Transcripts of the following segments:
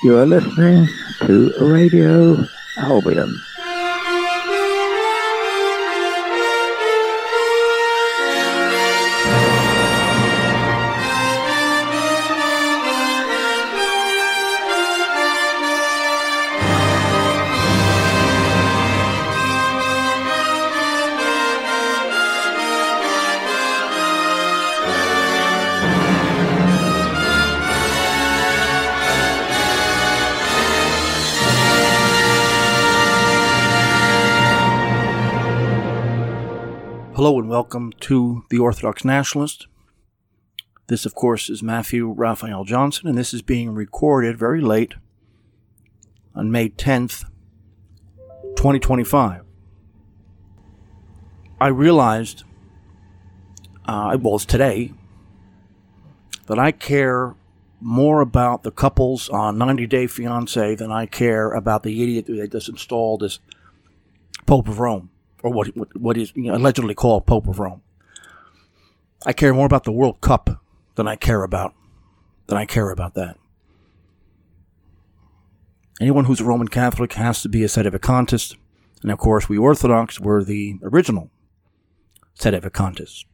You are listening to Radio Albion. Hello and welcome to The Orthodox Nationalist. This, of course, is Matthew Raphael Johnson, and this is being recorded very late on May 10th, 2025. I realized, it's today, that I care more about the couples on 90 Day Fiancé than I care about the idiot who they just installed as Pope of Rome. Or what is allegedly called Pope of Rome. I care more about the World Cup than I care about that. Anyone who's a Roman Catholic has to be a sedevacantist, and of course we Orthodox were the original sedevacantists.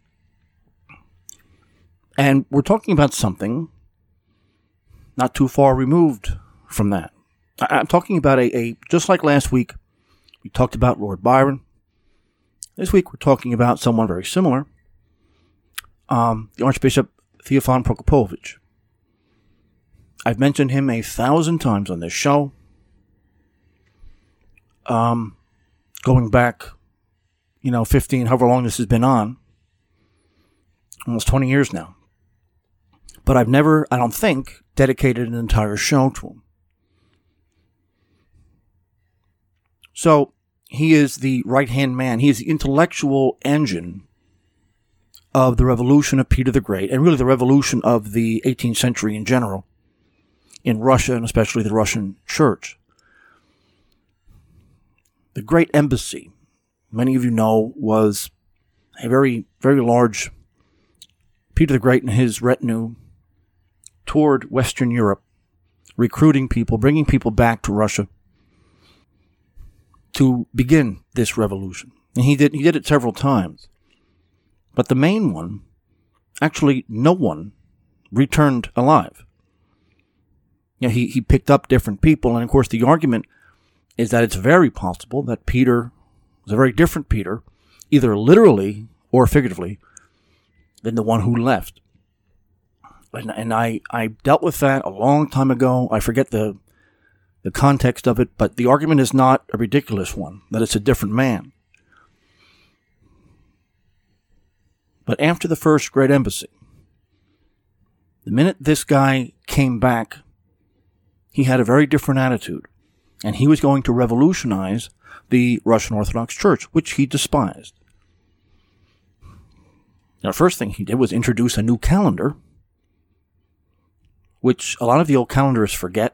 And we're talking about something not too far removed from that. I'm talking about a just like last week, we talked about Lord Byron. This week we're talking about someone very similar, the Archbishop Theophan Prokopovich. I've mentioned him 1,000 times on this show, going back, 15, however long this has been on, almost 20 years now. But I've never, I don't think, dedicated an entire show to him. So, he is the right-hand man. He is the intellectual engine of the revolution of Peter the Great, and really the revolution of the 18th century in general, in Russia, and especially the Russian Church. The Great Embassy, many of you know, was a very, very large Peter the Great and his retinue toured Western Europe, recruiting people, bringing people back to Russia, to begin this revolution. And he did it several times. But the main one, actually no one returned alive. He picked up different people, and of course the argument is that it's very possible that Peter was a very different Peter, either literally or figuratively, than the one who left. And I dealt with that a long time ago. I forget the context of it, but the argument is not a ridiculous one, that it's a different man. But after the First Great Embassy, the minute this guy came back, he had a very different attitude, and he was going to revolutionize the Russian Orthodox Church, which he despised. Now, the first thing he did was introduce a new calendar, which a lot of the old calendarists forget,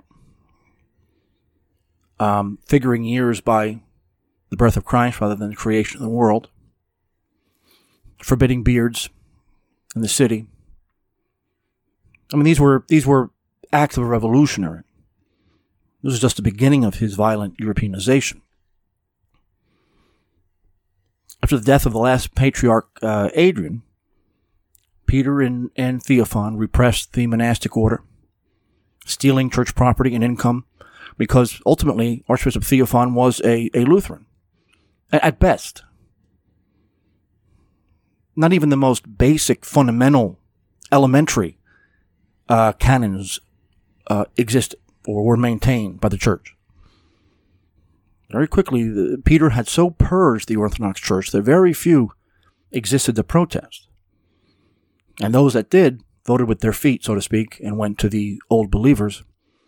figuring years by the birth of Christ rather than the creation of the world, forbidding beards in the city. I mean, these were acts of a revolutionary. This was just the beginning of his violent Europeanization. After the death of the last patriarch, Adrian, Peter and Theophan repressed the monastic order, stealing church property and income, because ultimately Archbishop Theophan was a Lutheran, at best. Not even the most basic, fundamental, elementary canons existed or were maintained by the church. Very quickly, Peter had so purged the Orthodox Church that very few existed to protest. And those that did voted with their feet, so to speak, and went to the old believers.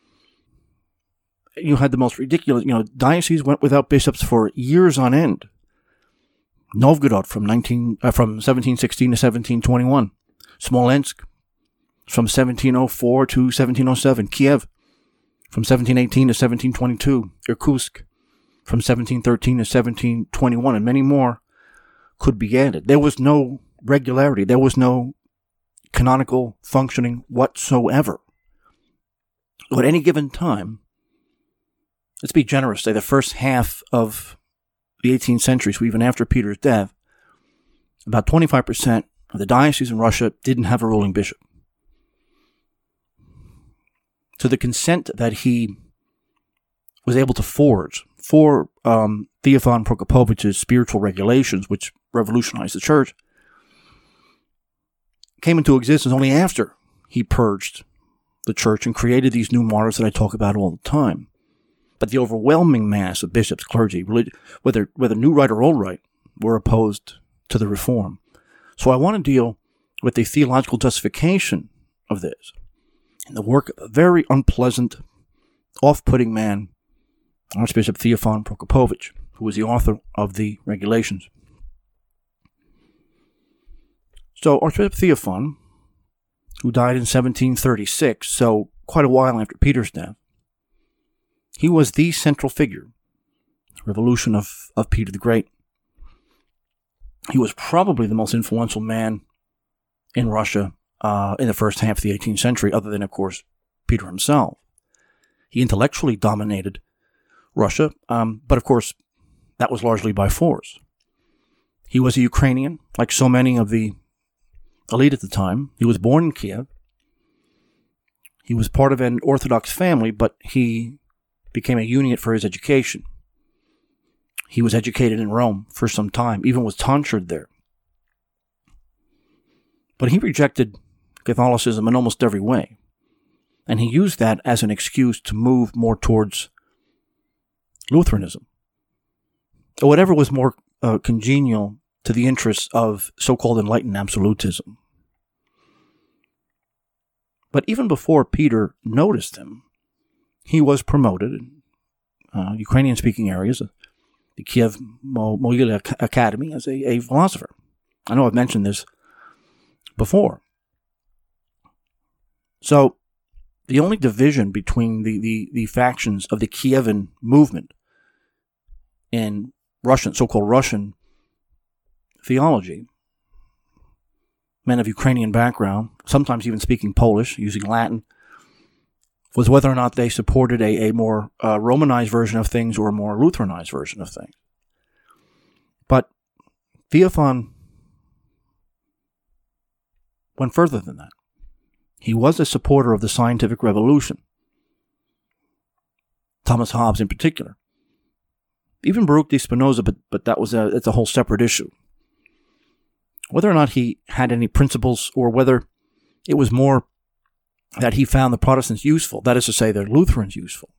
You had the most ridiculous, dioceses went without bishops for years on end. Novgorod from 1716 to 1721. Smolensk from 1704 to 1707. Kiev from 1718 to 1722. Irkutsk from 1713 to 1721, and many more could be added. There was no regularity. There was no canonical functioning whatsoever. So at any given time, let's be generous, say the first half of the 18th century, so even after Peter's death, about 25% of the dioceses in Russia didn't have a ruling bishop. So the consent that he was able to forge for Theophan Prokopovich's spiritual regulations, which revolutionized the church, came into existence only after he purged the church and created these new martyrs that I talk about all the time. But the overwhelming mass of bishops, clergy, whether new right or old right, were opposed to the reform. So I want to deal with the theological justification of this in the work of a very unpleasant, off-putting man, Archbishop Theophan Prokopovich, who was the author of the regulations. So Archbishop Theophan, who died in 1736, so quite a while after Peter's death, he was the central figure in the revolution of Peter the Great. He was probably the most influential man in Russia in the first half of the 18th century, other than, of course, Peter himself. He intellectually dominated Russia, but of course, that was largely by force. He was a Ukrainian, like so many of the elite at the time. He was born in Kiev. He was part of an Orthodox family, but he became a Uniate for his education. He was educated in Rome for some time, even was tonsured there. But he rejected Catholicism in almost every way, and he used that as an excuse to move more towards Lutheranism, or whatever was more congenial to the interests of so-called enlightened absolutism. But even before Peter noticed him, he was promoted in Ukrainian-speaking areas, the Kiev Mohyla Academy, as a philosopher. I know I've mentioned this before. So the only division between the factions of the Kievan movement in Russian, so-called Russian theology, men of Ukrainian background, sometimes even speaking Polish, using Latin, was whether or not they supported a more Romanized version of things or a more Lutheranized version of things. But Theophan went further than that. He was a supporter of the scientific revolution, Thomas Hobbes in particular. Even Baruch de Spinoza, but it's a whole separate issue. Whether or not he had any principles, or whether it was more that he found the Protestants useful, that is to say, the Lutherans useful,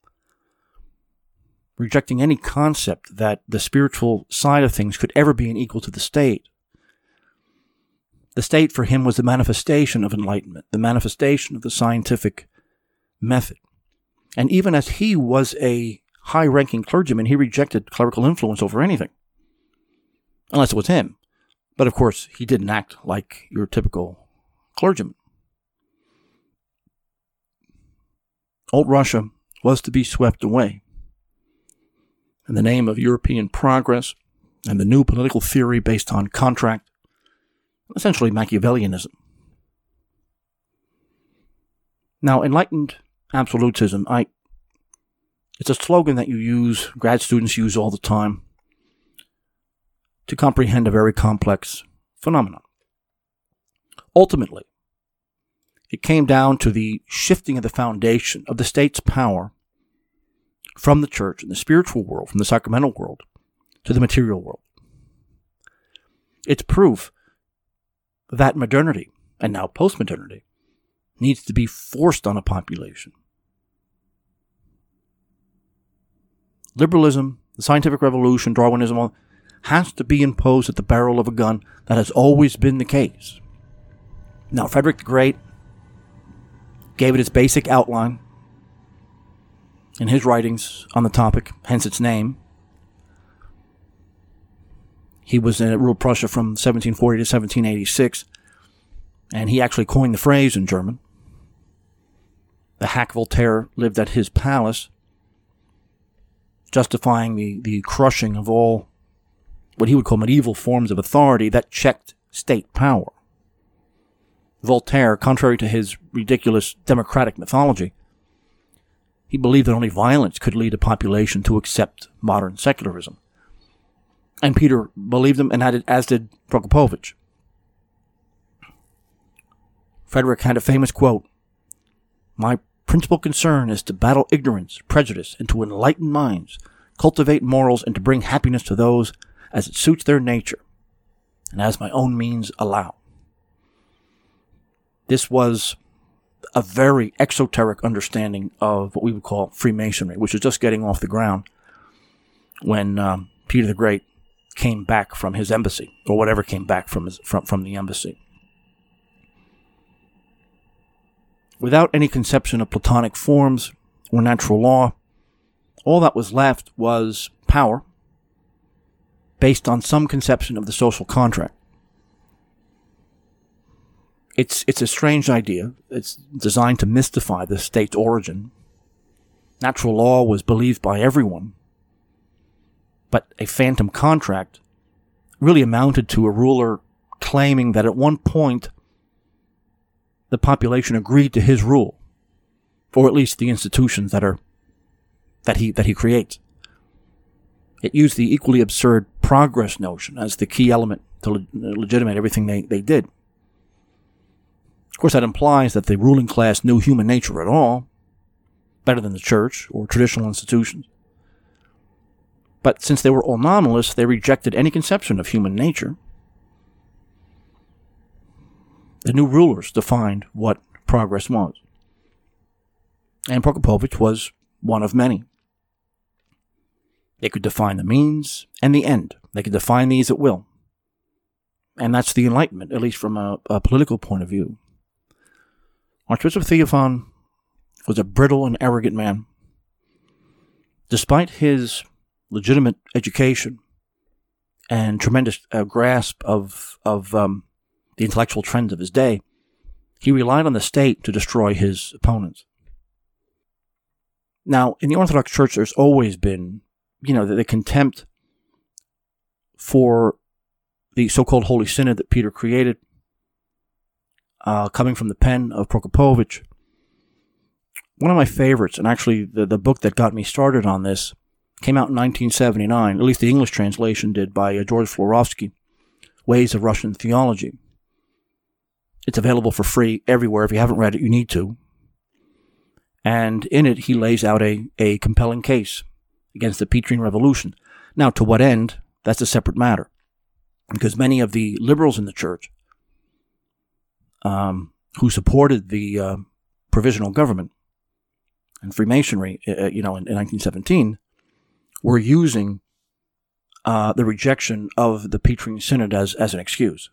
rejecting any concept that the spiritual side of things could ever be equal to the state. The state for him was the manifestation of enlightenment, the manifestation of the scientific method. And even as he was a high-ranking clergyman, he rejected clerical influence over anything, unless it was him. But of course, he didn't act like your typical clergyman. Old Russia was to be swept away in the name of European progress and the new political theory based on contract, essentially Machiavellianism. Now, enlightened absolutism, it's a slogan that grad students use all the time, to comprehend a very complex phenomenon. Ultimately, it came down to the shifting of the foundation of the state's power from the church and the spiritual world, from the sacramental world, to the material world. It's proof that modernity, and now postmodernity, needs to be forced on a population. Liberalism, the scientific revolution, Darwinism, has to be imposed at the barrel of a gun. That has always been the case. Now, Frederick the Great gave it its basic outline in his writings on the topic, hence its name. He ruled Prussia from 1740 to 1786, and he actually coined the phrase in German. The hack Voltaire lived at his palace, justifying the crushing of all what he would call medieval forms of authority that checked state power. Voltaire, contrary to his ridiculous democratic mythology, He believed that only violence could lead a population to accept modern secularism. And Peter believed him, and as did Prokopovich. Frederick had a famous quote, "My principal concern is to battle ignorance, prejudice, and to enlighten minds, cultivate morals, and to bring happiness to those as it suits their nature, and as my own means allow." This was a very exoteric understanding of what we would call Freemasonry, which was just getting off the ground when Peter the Great came back from his embassy, or whatever came back from the embassy. Without any conception of Platonic forms or natural law, all that was left was power based on some conception of the social contract. It's a strange idea. It's designed to mystify the state's origin. Natural law was believed by everyone, but a phantom contract really amounted to a ruler claiming that at one point the population agreed to his rule, or at least the institutions that he creates. It used the equally absurd progress notion as the key element to legitimate everything they did. Of course, that implies that the ruling class knew human nature at all, better than the church or traditional institutions. But since they were all nominalists, they rejected any conception of human nature. The new rulers defined what progress was. And Prokopovich was one of many. They could define the means and the end. They could define these at will. And that's the Enlightenment, at least from a political point of view. Archbishop Theophan was a brittle and arrogant man. Despite his legitimate education and tremendous grasp of the intellectual trends of his day, he relied on the state to destroy his opponents. Now, in the Orthodox Church, there's always been, the contempt for the so-called Holy Synod that Peter created, coming from the pen of Prokopovich. One of my favorites, and actually the book that got me started on this, came out in 1979, at least the English translation did, by George Florovsky, Ways of Russian Theology. It's available for free everywhere. If you haven't read it, you need to. And in it, he lays out a compelling case against the Petrine Revolution. Now, to what end? That's a separate matter. Because many of the liberals in the church who supported the provisional government and Freemasonry, in 1917, were using the rejection of the Petrine Synod as an excuse.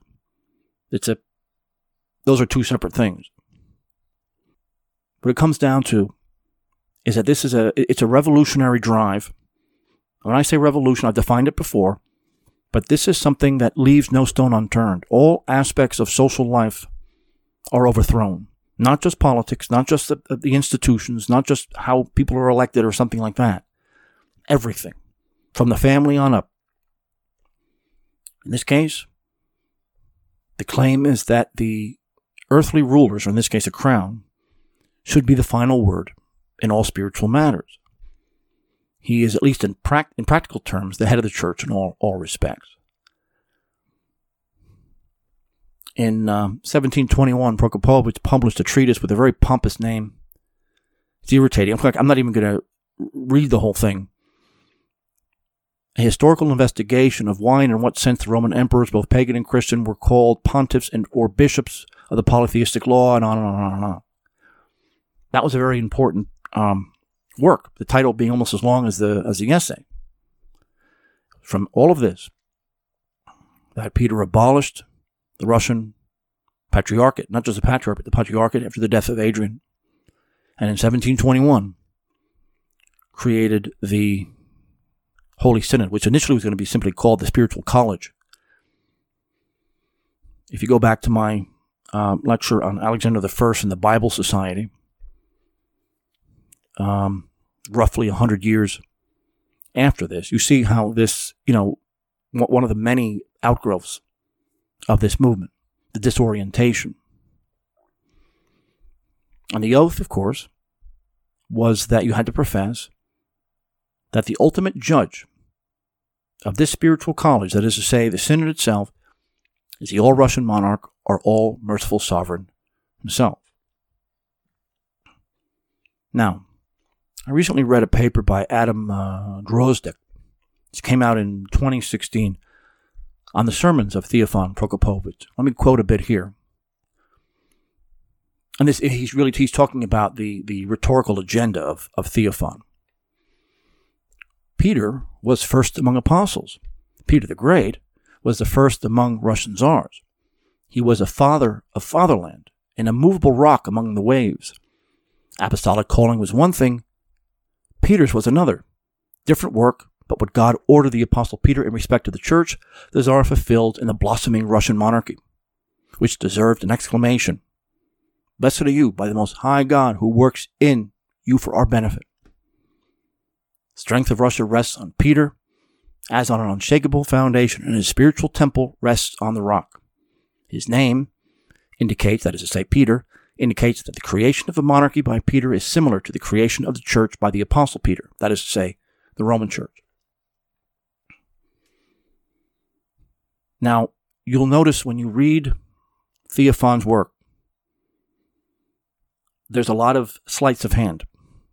Those are two separate things. What it comes down to is that it's a revolutionary drive. When I say revolution, I've defined it before, but this is something that leaves no stone unturned. All aspects of social life are overthrown. Not just politics, not just the institutions, not just how people are elected or something like that. Everything. From the family on up. In this case, the claim is that the earthly rulers, or in this case a crown, should be the final word in all spiritual matters. He is, at least in practical terms, the head of the church in all respects. In 1721, Prokopovich published a treatise with a very pompous name. It's irritating. I'm not even going to read the whole thing. A historical investigation of why and in what sense the Roman emperors, both pagan and Christian, were called pontiffs or bishops of the polytheistic law, and on and on and on and on. That was a very important work, the title being almost as long as the essay. From all of this, that Peter abolished the Russian patriarchate, not just the patriarch, but the patriarchate after the death of Adrian. And in 1721, created the Holy Synod, which initially was going to be simply called the Spiritual College. If you go back to my lecture on Alexander I and the Bible Society, roughly 100 years after this, you see how this, one of the many outgrowths of this movement, the disorientation. And the oath, of course, was that you had to profess that the ultimate judge of this spiritual college, that is to say, the synod itself, is the all-Russian monarch or all-merciful sovereign himself. Now, I recently read a paper by Adam Drozdek. It came out in 2016 on the sermons of Theophan Prokopovich. Let me quote a bit here. And he's talking about the rhetorical agenda of Theophan. Peter was first among apostles. Peter the Great was the first among Russian czars. He was a father of fatherland, an immovable rock among the waves. Apostolic calling was one thing, Peter's was another. Different work, but what God ordered the Apostle Peter in respect to the church, the Tsar fulfilled in the blossoming Russian monarchy, which deserved an exclamation. Blessed are you by the Most High God who works in you for our benefit. Strength of Russia rests on Peter as on an unshakable foundation, and his spiritual temple rests on the rock. His name indicates, that is to say, Peter, indicates that the creation of a monarchy by Peter is similar to the creation of the church by the Apostle Peter, that is to say, the Roman Church. Now, you'll notice when you read Theophan's work, there's a lot of sleights of hand.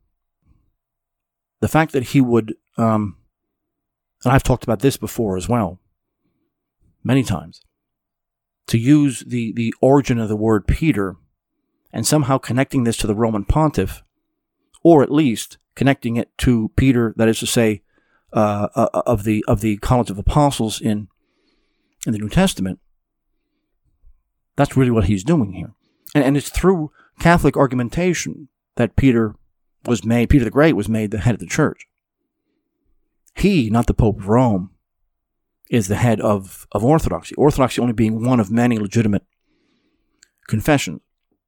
The fact that he would, and I've talked about this before as well, many times, to use the origin of the word Peter and somehow connecting this to the Roman pontiff, or at least connecting it to Peter, that is to say, of the College of Apostles in the New Testament. That's really what he's doing here. And it's through Catholic argumentation that Peter the Great was made the head of the church. He, not the Pope of Rome, is the head of Orthodoxy. Orthodoxy only being one of many legitimate confessions.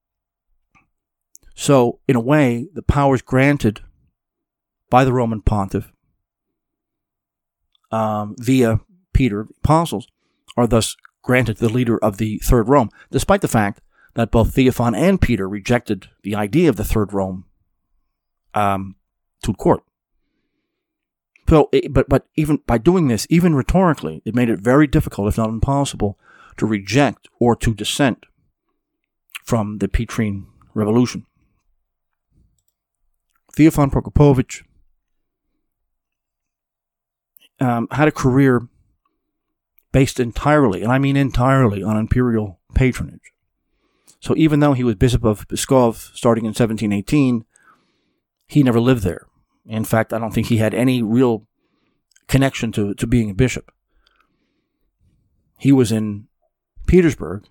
So, in a way, the powers granted by the Roman pontiff via Peter, the apostles, are thus granted to the leader of the Third Rome, despite the fact that both Theophan and Peter rejected the idea of the Third Rome to court. So, but even by doing this, even rhetorically, it made it very difficult, if not impossible, to reject or to dissent from the Petrine Revolution. Theophan Prokopovich had a career based entirely, and I mean entirely, on imperial patronage. So even though he was Bishop of Pskov starting in 1718, he never lived there. In fact, I don't think he had any real connection to being a bishop. He was in Petersburg,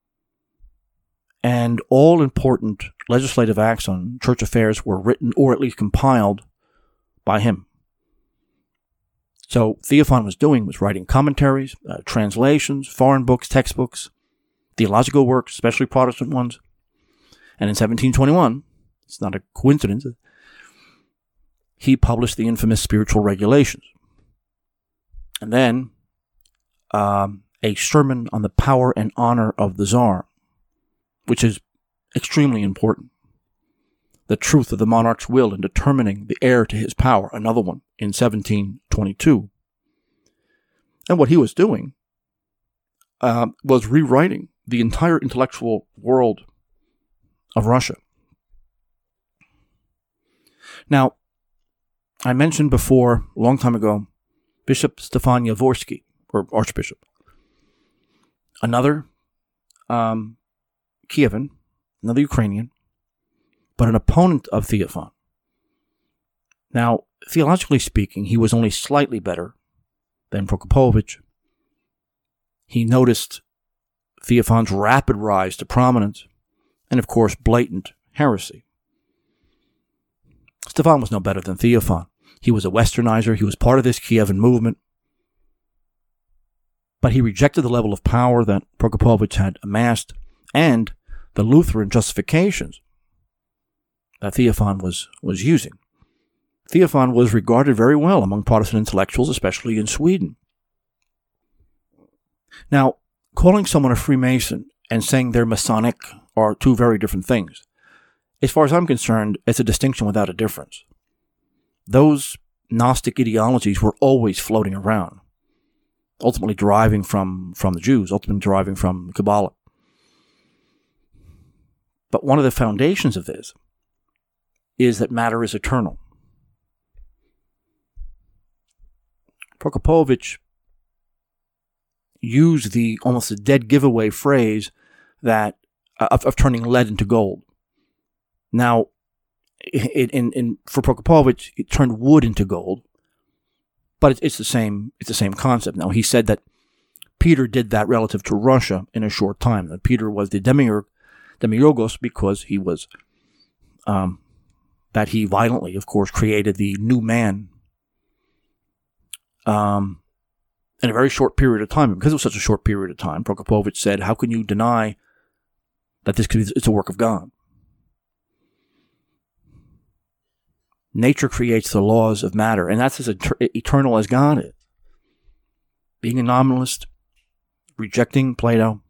and all important legislative acts on church affairs were written or at least compiled by him. So Theophan was writing commentaries, translations, foreign books, textbooks, theological works, especially Protestant ones. And in 1721, it's not a coincidence, he published the infamous Spiritual Regulations. And then a sermon on the power and honor of the Tsar, which is extremely important. The truth of the monarch's will in determining the heir to his power, another one, in 1722. And what he was doing was rewriting the entire intellectual world of Russia. Now, I mentioned before, a long time ago, Bishop Stefan Yavorsky, or Archbishop. Another Kievan, another Ukrainian, but an opponent of Theophan. Now, theologically speaking, he was only slightly better than Prokopovich. He noticed Theophan's rapid rise to prominence and, of course, blatant heresy. Stefan was no better than Theophan. He was a westernizer. He was part of this Kievan movement. But he rejected the level of power that Prokopovich had amassed and the Lutheran justifications that Theophan was using. Theophan was regarded very well among Protestant intellectuals, especially in Sweden. Now, calling someone a Freemason and saying they're Masonic are two very different things. as far as I'm concerned, it's a distinction without a difference. Those Gnostic ideologies were always floating around, ultimately deriving from the Jews, ultimately deriving from Kabbalah. But one of the foundations of this is that matter is eternal. Prokopovich used the almost a dead giveaway phrase that of turning lead into gold. Now, for Prokopovich, it turned wood into gold, but it's the same concept. Now, he said that Peter did that relative to Russia in a short time. That Peter was the demiurgos because he was that he violently, of course, created the new man in a very short period of time. And because it was such a short period of time, Prokopovich said, how can you deny that it's a work of God? Nature creates the laws of matter, and that's as eternal as God is. Being a nominalist, rejecting Plato,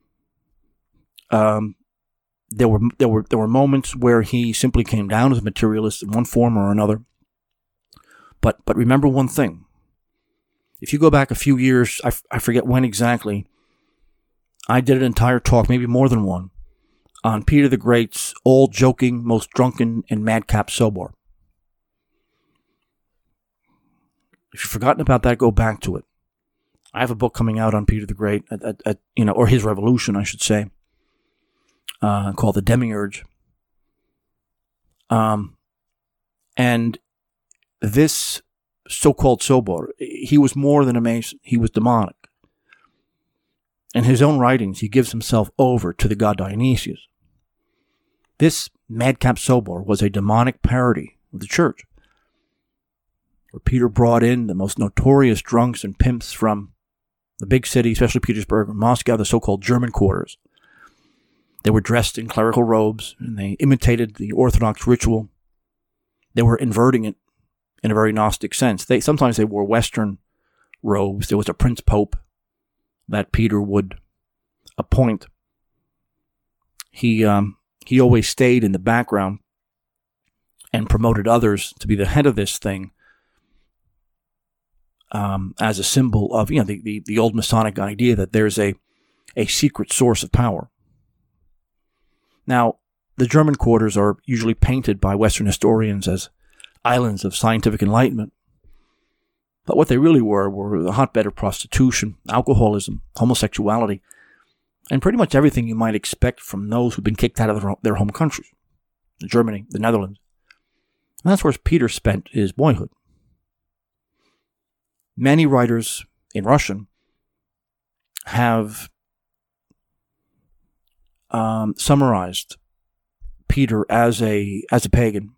there were moments where he simply came down as a materialist in one form or another. But remember one thing. If you go back a few years, I forget when exactly, I did an entire talk, maybe more than one, on Peter the Great's all-joking, most drunken, and madcap Sobor. If you've forgotten about that, go back to it. I have a book coming out on Peter the Great, or his revolution, I should say, called The Demiurge. And this so-called Sobor, he was more than a Mason. He was demonic. In his own writings, he gives himself over to the god Dionysius. This madcap Sobor was a demonic parody of the church, where Peter brought in the most notorious drunks and pimps from the big city, especially Petersburg and Moscow, the so-called German quarters. They were dressed in clerical robes, and they imitated the Orthodox ritual. They were inverting it in a very Gnostic sense. Sometimes they wore Western robes. There was a Prince Pope that Peter would appoint. He always stayed in the background and promoted others to be the head of this thing, as a symbol of the old Masonic idea that there's a secret source of power. Now, the German quarters are usually painted by Western historians as islands of scientific enlightenment. But what they really were the hotbed of prostitution, alcoholism, homosexuality, and pretty much everything you might expect from those who've been kicked out of their home countries, Germany, the Netherlands. And that's where Peter spent his boyhood. Many writers in Russian have summarized Peter as a pagan.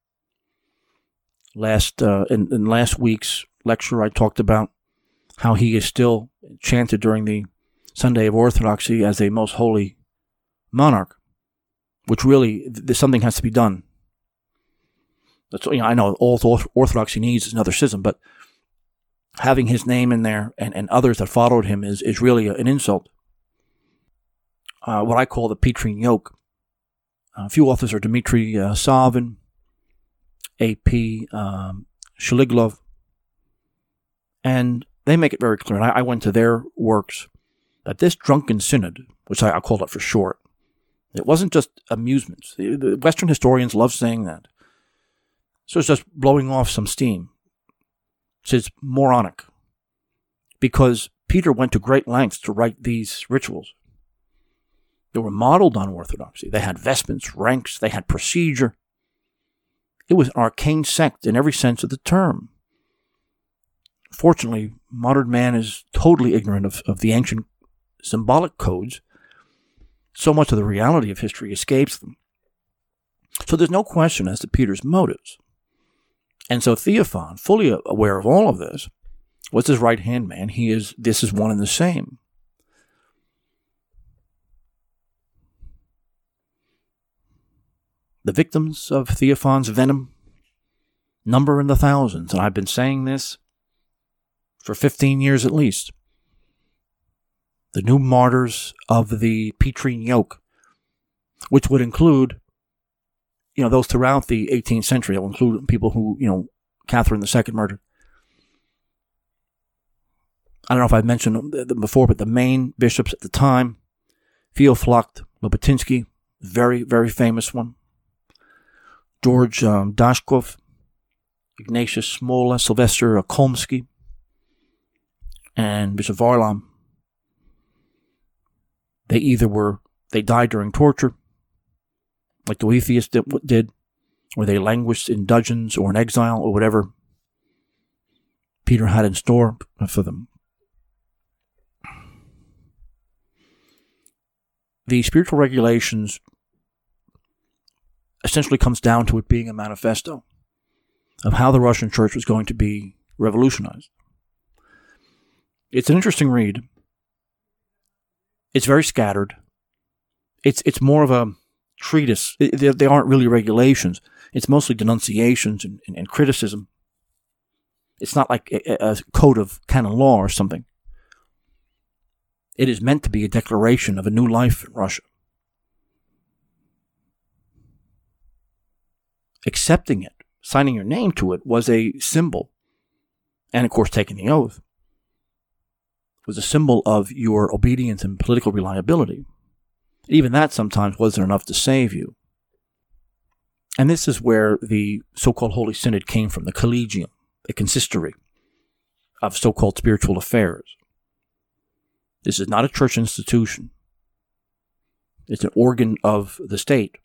In last week's lecture, I talked about how he is still chanted during the Sunday of Orthodoxy as a most holy monarch, which really something has to be done. That's I know all Orthodoxy needs is another schism, but having his name in there and others that followed him is really an insult. What I call the Petrine yoke. A few authors are Dmitry Savin, A.P. Shaliglov, and they make it very clear, and I went to their works, that this drunken synod, which I called it for short, it wasn't just amusements. The Western historians love saying that. So it's just blowing off some steam. It's moronic, because Peter went to great lengths to write these rituals. They were modeled on Orthodoxy. They had vestments, ranks, they had procedure. It was an arcane sect in every sense of the term. Fortunately, modern man is totally ignorant of the ancient symbolic codes. So much of the reality of history escapes them. So there's no question as to Peter's motives. And so Theophan, fully aware of all of this, was his right-hand man. This is one and the same. The victims of Theophan's venom number in the thousands, and I've been saying this for 15 years at least. The new martyrs of the Petrine yoke, which would include those throughout the 18th century. That will include people who, Catherine II murdered. I don't know if I've mentioned them before, but the main bishops at the time, Theophylact Lobatinsky, very, very famous one. George Dashkov, Ignatius Smola, Sylvester Kolmsky, and Bishop Varlam. They died during torture, like the atheists did, or they languished in dungeons or in exile or whatever Peter had in store for them. The spiritual regulations essentially comes down to it being a manifesto of how the Russian church was going to be revolutionized. It's an interesting read. It's very scattered. It's more of a treatise. They aren't really regulations. It's mostly denunciations and criticism. It's not like a code of canon law or something. It is meant to be a declaration of a new life in Russia. Accepting it, signing your name to it, was a symbol, and of course taking the oath, was a symbol of your obedience and political reliability. Even that sometimes wasn't enough to save you. And this is where the so-called Holy Synod came from, the collegium, the consistory of so-called spiritual affairs. This is not a church institution. It's an organ of the state.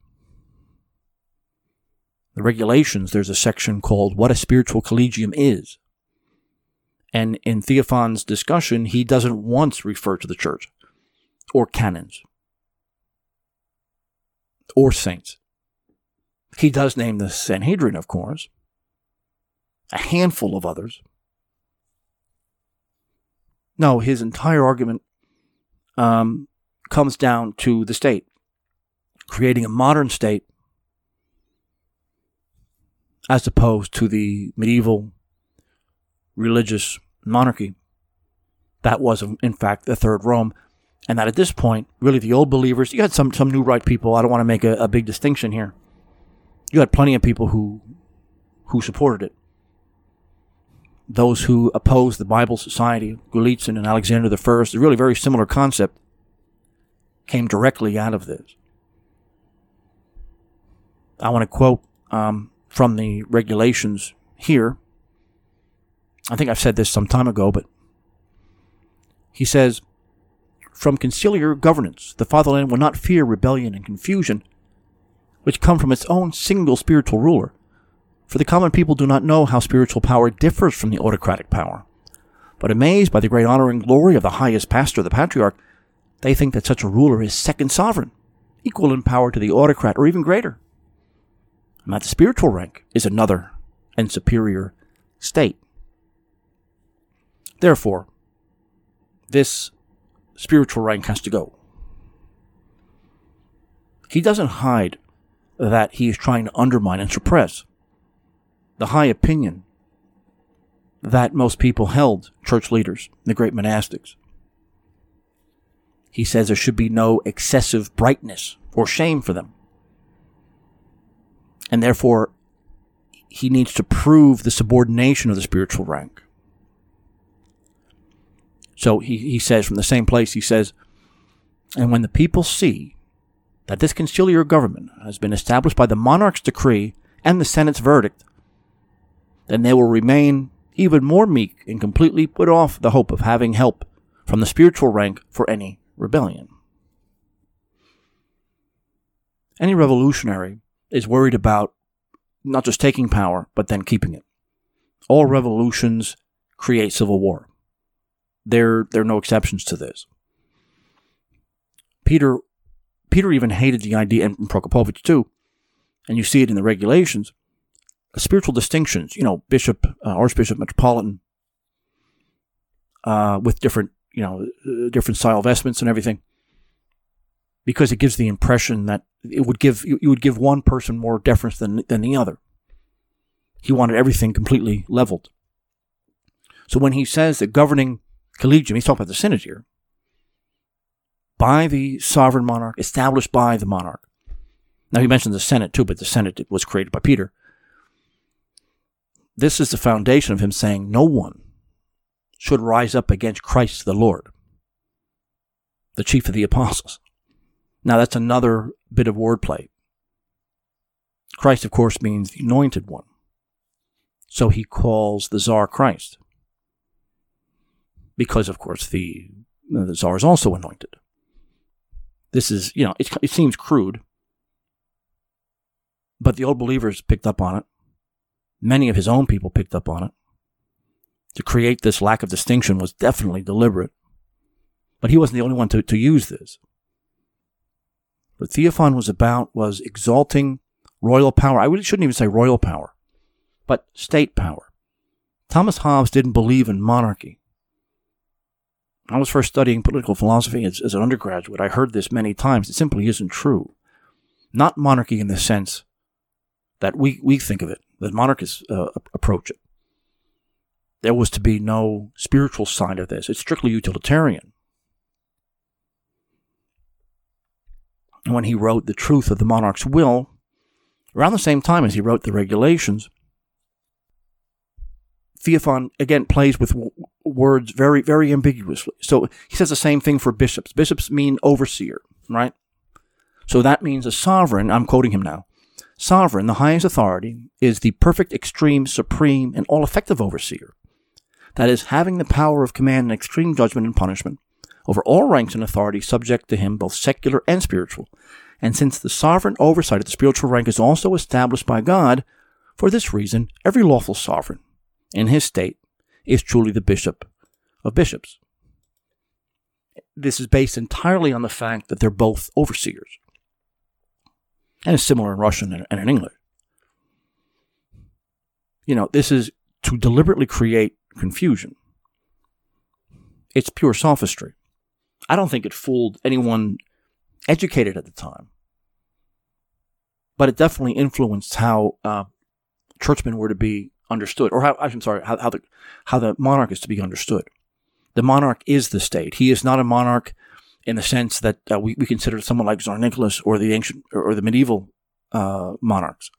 The regulations, there's a section called What a Spiritual Collegium Is. And in Theophan's discussion, he doesn't once refer to the church, or canons, or saints. He does name the Sanhedrin, of course, a handful of others. No, his entire argument comes down to the state, creating a modern state as opposed to the medieval religious monarchy that was, in fact, the Third Rome. And that at this point, really the old believers, you had some new right people. I don't want to make a big distinction here. You had plenty of people who supported it. Those who opposed the Bible Society, Golitsyn and Alexander I, a really very similar concept, came directly out of this. I want to quote from the regulations here. I think I've said this some time ago, but he says, from conciliar governance, the fatherland will not fear rebellion and confusion, which come from its own single spiritual ruler. For the common people do not know how spiritual power differs from the autocratic power. But amazed by the great honor and glory of the highest pastor, the patriarch, they think that such a ruler is second sovereign, equal in power to the autocrat or even greater. And that the spiritual rank is another and superior state. Therefore, this spiritual rank has to go. He doesn't hide that he is trying to undermine and suppress the high opinion that most people held church leaders, the great monastics. He says there should be no excessive brightness or shame for them. And therefore, he needs to prove the subordination of the spiritual rank. So he says, from the same place, he says, and when the people see that this conciliar government has been established by the monarch's decree and the Senate's verdict, then they will remain even more meek and completely put off the hope of having help from the spiritual rank for any rebellion. Any revolutionary is worried about not just taking power, but then keeping it. All revolutions create civil war. There are no exceptions to this. Peter even hated the idea, and Prokopovich too, and you see it in the regulations, spiritual distinctions, bishop, archbishop, metropolitan, with different style vestments and everything, because it gives the impression that you would give one person more deference than the other. He wanted everything completely leveled. So when he says that governing collegium, he's talking about the synod here, by the sovereign monarch, established by the monarch, Now, he mentions the Senate too, but the Senate was created by Peter. This is the foundation of him saying no one should rise up against Christ the Lord, the chief of the apostles. Now, that's another bit of wordplay. Christ, of course, means the anointed one. So he calls the Tsar Christ. Because, of course, the Tsar is also anointed. This is, it seems crude, but the old believers picked up on it. Many of his own people picked up on it. To create this lack of distinction was definitely deliberate. But he wasn't the only one to use this. What Theophan was exalting royal power. I really shouldn't even say royal power, but state power. Thomas Hobbes didn't believe in monarchy. I was first studying political philosophy as an undergraduate. I heard this many times. It simply isn't true. Not monarchy in the sense that we think of it, that monarchists approach it. There was to be no spiritual side of this. It's strictly utilitarian. And when he wrote The Truth of the Monarch's Will, around the same time as he wrote the regulations, Theophan, again, plays with words very, very ambiguously. So he says the same thing for bishops. Bishops mean overseer, right? So that means a sovereign, I'm quoting him now, sovereign, the highest authority, is the perfect, extreme, supreme, and all-effective overseer. That is, having the power of command and extreme judgment and punishment over all ranks and authority subject to him, both secular and spiritual. And since the sovereign oversight of the spiritual rank is also established by God, for this reason, every lawful sovereign in his state is truly the bishop of bishops. This is based entirely on the fact that they're both overseers. And it's similar in Russian and in English. This is to deliberately create confusion. It's pure sophistry. I don't think it fooled anyone educated at the time. But it definitely influenced how churchmen were to be understood, or how the monarch is to be understood. The monarch is the state. He is not a monarch in the sense that we consider someone like Tsar Nicholas or the ancient or the medieval monarchs.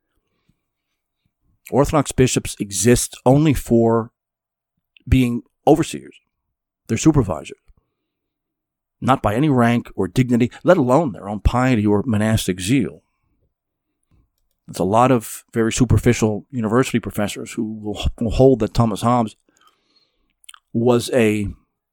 Orthodox bishops exist only for being overseers. They're supervisors. Not by any rank or dignity, let alone their own piety or monastic zeal. There's a lot of very superficial university professors who will hold that Thomas Hobbes was a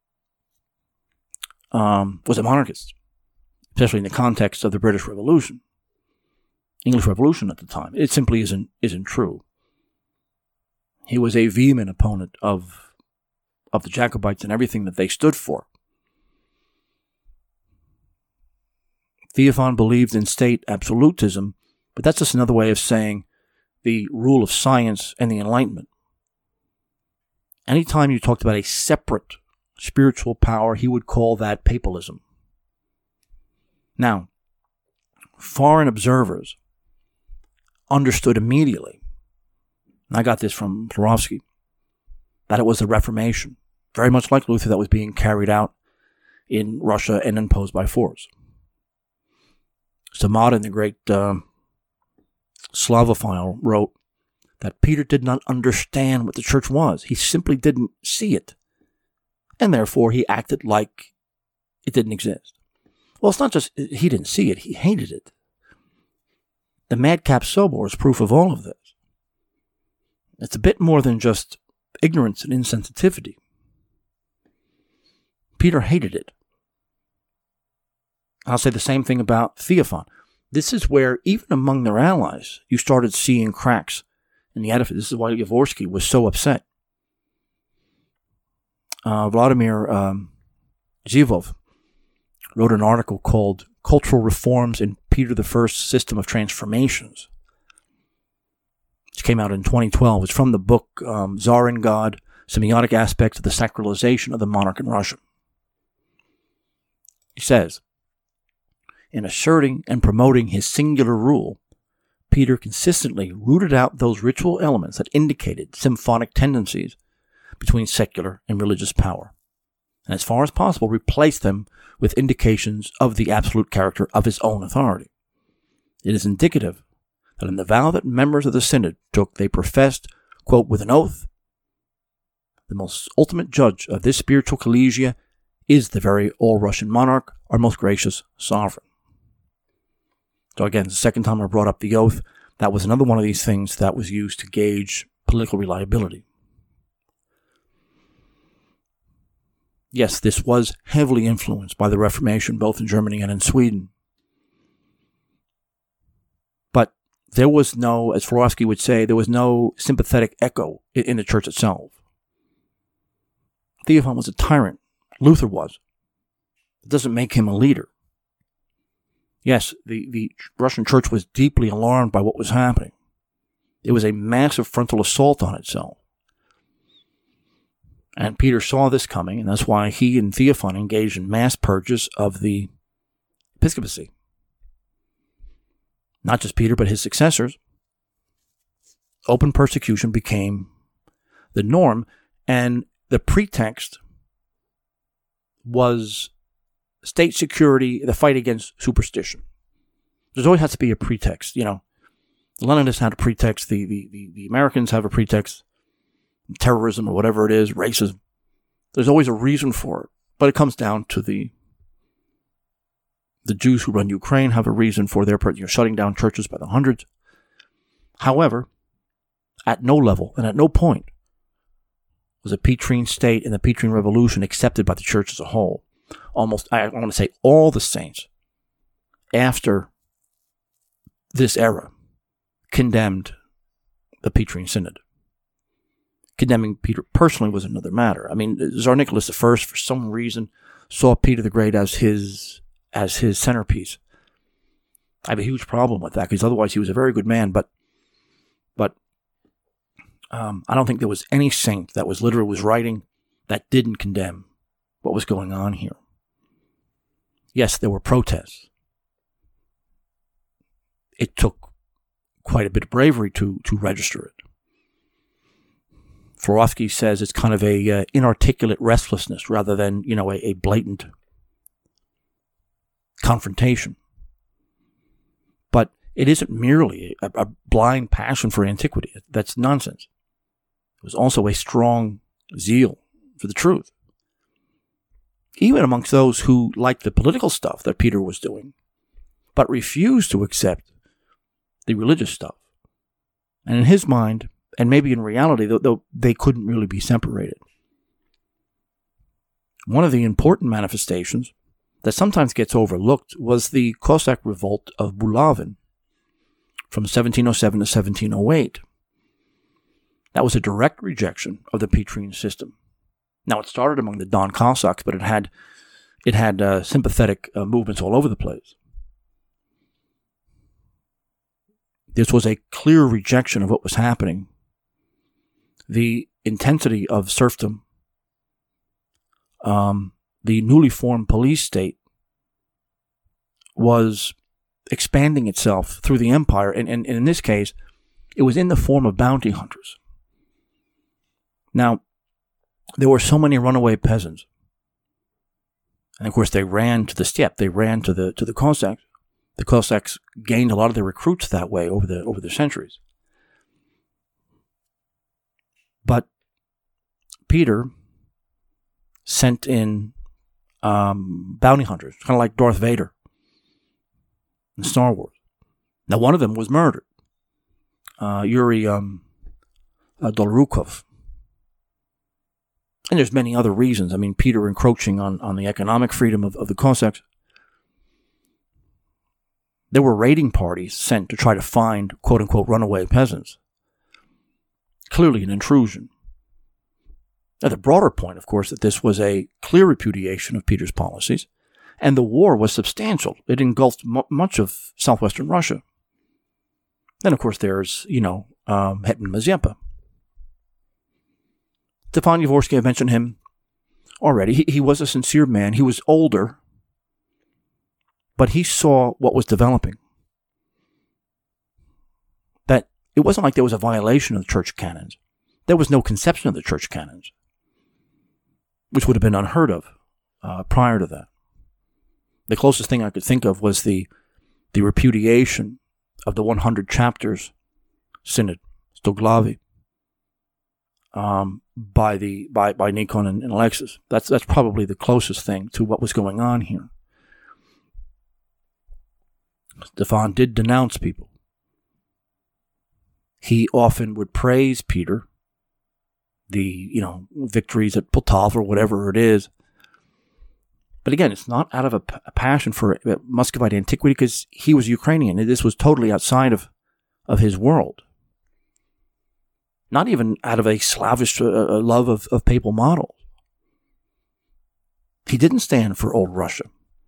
monarchist, especially in the context of the British Revolution, English Revolution at the time. It simply isn't true. He was a vehement opponent of the Jacobites and everything that they stood for. Theophan believed in state absolutism, but that's just another way of saying the rule of science and the Enlightenment. Anytime you talked about a separate spiritual power, he would call that papalism. Now, foreign observers understood immediately, and I got this from Florovsky, that it was the Reformation, very much like Luther, that was being carried out in Russia and imposed by force. Samadin, the great Slavophile, wrote that Peter did not understand what the church was. He simply didn't see it. And therefore, he acted like it didn't exist. Well, it's not just he didn't see it, he hated it. The Madcap Sobor is proof of all of this. It's a bit more than just ignorance and insensitivity. Peter hated it. I'll say the same thing about Theophan. This is where, even among their allies, you started seeing cracks in the edifice. This is why Yavorsky was so upset. Vladimir Zhivov wrote an article called Cultural Reforms in Peter I's System of Transformations, which came out in 2012. It's from the book Tsar and God, Semiotic Aspects of the Sacralization of the Monarch in Russia. He says, in asserting and promoting his singular rule, Peter consistently rooted out those ritual elements that indicated symphonic tendencies between secular and religious power, and as far as possible replaced them with indications of the absolute character of his own authority. It is indicative that in the vow that members of the synod took, they professed, quote, with an oath, the most ultimate judge of this spiritual collegia is the very all-Russian monarch, our most gracious sovereign. So again, the second time I brought up the oath, that was another one of these things that was used to gauge political reliability. Yes, this was heavily influenced by the Reformation, both in Germany and in Sweden. But there was no, as Florovsky would say, there was no sympathetic echo in the church itself. Theophan was a tyrant. Luther was. It doesn't make him a leader. Yes, the Russian church was deeply alarmed by what was happening. It was a massive frontal assault on itself. And Peter saw this coming, and that's why he and Theophan engaged in mass purges of the episcopacy. Not just Peter, but his successors. Open persecution became the norm, and the pretext was state security, the fight against superstition. There's always has to be a pretext. You know, the Leninists had a pretext, the Americans have a pretext, terrorism or whatever it is, racism. There's always a reason for it. But it comes down to the Jews who run Ukraine have a reason for their shutting down churches by the hundreds. However, at no level and at no point was a Petrine state and the Petrine Revolution accepted by the church as a whole. Almost, I want to say all the saints after this era condemned the Petrine Synod. Condemning Peter personally was another matter. I mean, Tsar Nicholas I, for some reason, saw Peter the Great as his centerpiece. I have a huge problem with that, because otherwise he was a very good man, but I don't think there was any saint that was writing that didn't condemn what was going on here. Yes, there were protests. It took quite a bit of bravery to register it. Florovsky says it's kind of a inarticulate restlessness rather than, a blatant confrontation. But it isn't merely a blind passion for antiquity. That's nonsense. It was also a strong zeal for the truth. Even amongst those who liked the political stuff that Peter was doing, but refused to accept the religious stuff. And in his mind, and maybe in reality, though they couldn't really be separated. One of the important manifestations that sometimes gets overlooked was the Cossack revolt of Bulavin from 1707 to 1708. That was a direct rejection of the Petrine system. Now, it started among the Don Cossacks, but it had sympathetic movements all over the place. This was a clear rejection of what was happening. The intensity of serfdom, the newly formed police state was expanding itself through the empire, and in this case, it was in the form of bounty hunters. Now, there were so many runaway peasants, and of course they ran to the steppe. They ran to the Cossacks. The Cossacks gained a lot of their recruits that way over the centuries. But Peter sent in bounty hunters, kind of like Darth Vader in Star Wars. Now, one of them was murdered. Yuri Dolorukov. And there's many other reasons. I mean, Peter encroaching on the economic freedom of the Cossacks. There were raiding parties sent to try to find, quote-unquote, runaway peasants. Clearly an intrusion. Now, the broader point, of course, that this was a clear repudiation of Peter's policies, and the war was substantial. It engulfed much of southwestern Russia. Then, of course, there's, Hetman Mazeppa. Stefan Yavorsky, I mentioned him already. He was a sincere man. He was older, but he saw what was developing. That it wasn't like there was a violation of the church canons. There was no conception of the church canons, which would have been unheard of prior to that. The closest thing I could think of was the repudiation of the 100 chapters synod, Stoglavi, by Nikon and Alexis. That's probably the closest thing to what was going on here. Stefan did denounce people. He often would praise Peter, the victories at Poltava or whatever it is. But again, it's not out of a passion for Muscovite antiquity, because he was Ukrainian. This was totally outside of his world. Not even out of a Slavish love of papal models. He didn't stand for old Russia.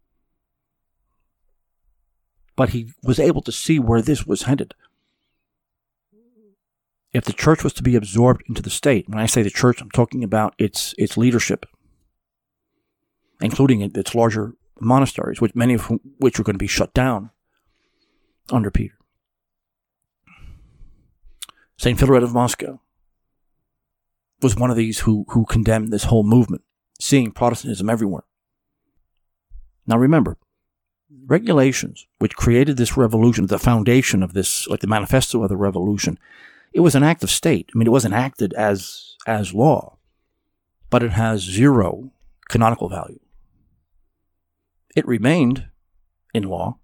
But he was able to see where this was headed. If the church was to be absorbed into the state, when I say the church, I'm talking about its leadership, including its larger monasteries, many of which were going to be shut down under Peter. St. Philaret of Moscow was one of these who condemned this whole movement, seeing Protestantism everywhere. Now remember, regulations which created this revolution, the foundation of this, like the manifesto of the revolution, it was an act of state. I mean, it wasn't acted as law, but it has zero canonical value. It remained in law.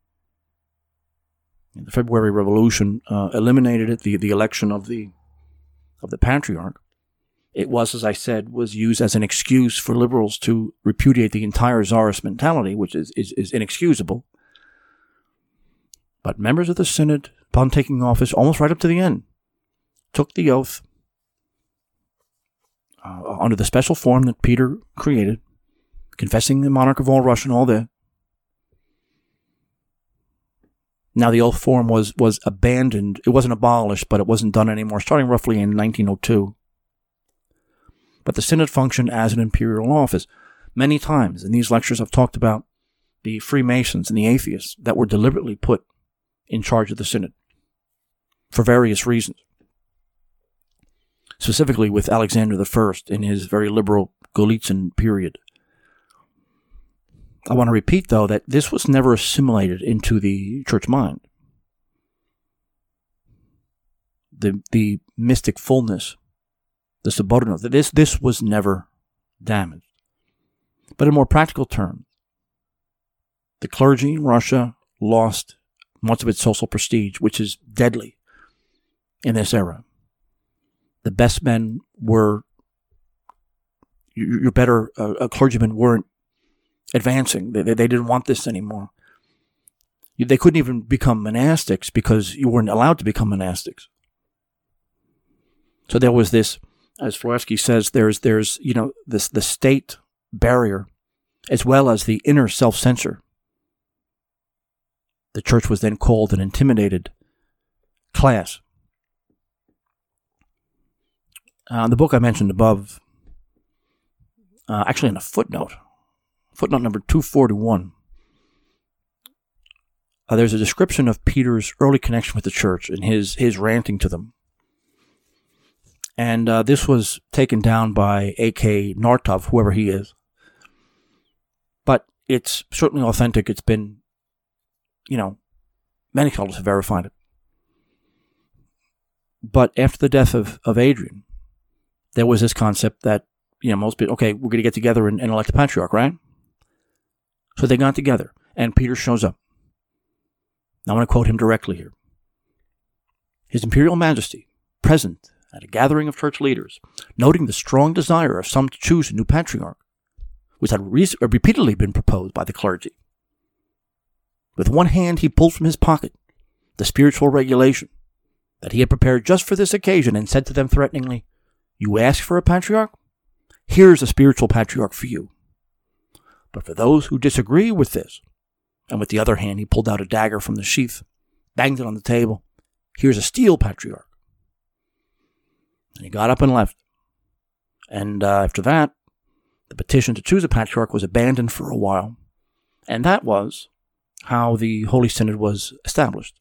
The February Revolution eliminated it, the election of the patriarch. It was, as I said, was used as an excuse for liberals to repudiate the entire czarist mentality, which is inexcusable. But members of the synod, upon taking office, almost right up to the end, took the oath under the special form that Peter created, confessing the monarch of all Russia and all that. Now the oath form was abandoned. It wasn't abolished, but it wasn't done anymore, starting roughly in 1902. But the synod functioned as an imperial office. Many times in these lectures I've talked about the Freemasons and the atheists that were deliberately put in charge of the synod for various reasons. Specifically with Alexander I in his very liberal Golitsyn period. I want to repeat, though, that this was never assimilated into the church mind. The mystic fullness, the subordinate, this was never damaged. But in more practical terms, the clergy in Russia lost much of its social prestige, which is deadly in this era. The best men were, your better clergymen weren't advancing. They didn't want this anymore. They couldn't even become monastics because you weren't allowed to become monastics. So there was this, as Florsky says, there's the state barrier as well as the inner self-censor. The church was then called an intimidated class. The book I mentioned above, actually in a footnote number 241, there's a description of Peter's early connection with the church and his ranting to them. And this was taken down by A.K. Nartov, whoever he is. But it's certainly authentic. It's been, many scholars have verified it. But after the death of Adrian, there was this concept that, most people, okay, we're going to get together and elect a patriarch, right? So they got together, and Peter shows up. Now, I want to quote him directly here. His Imperial Majesty, present at a gathering of church leaders, noting the strong desire of some to choose a new patriarch, which had repeatedly been proposed by the clergy. With one hand, he pulled from his pocket the spiritual regulation that he had prepared just for this occasion and said to them threateningly, "You ask for a patriarch? Here's a spiritual patriarch for you. But for those who disagree with this," and with the other hand he pulled out a dagger from the sheath, banged it on the table, "here's a steel patriarch." And he got up and left. And after that, the petition to choose a patriarch was abandoned for a while. And that was how the Holy Synod was established.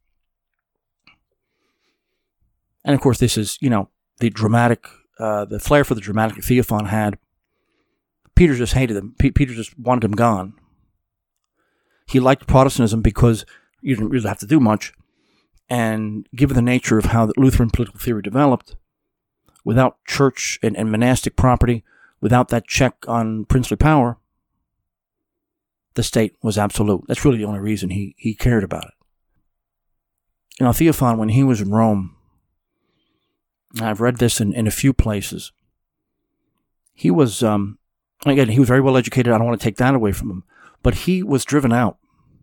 And of course, this is, the dramatic, the flair for the dramatic Theophan had. Peter just hated him. Peter just wanted him gone. He liked Protestantism because you didn't really have to do much. And given the nature of how the Lutheran political theory developed, without church and monastic property, without that check on princely power, the state was absolute. That's really the only reason he cared about it. You know, Theophan, when he was in Rome, I've read this in a few places, he was, again, he was very well educated. I don't want to take that away from him. But he was driven out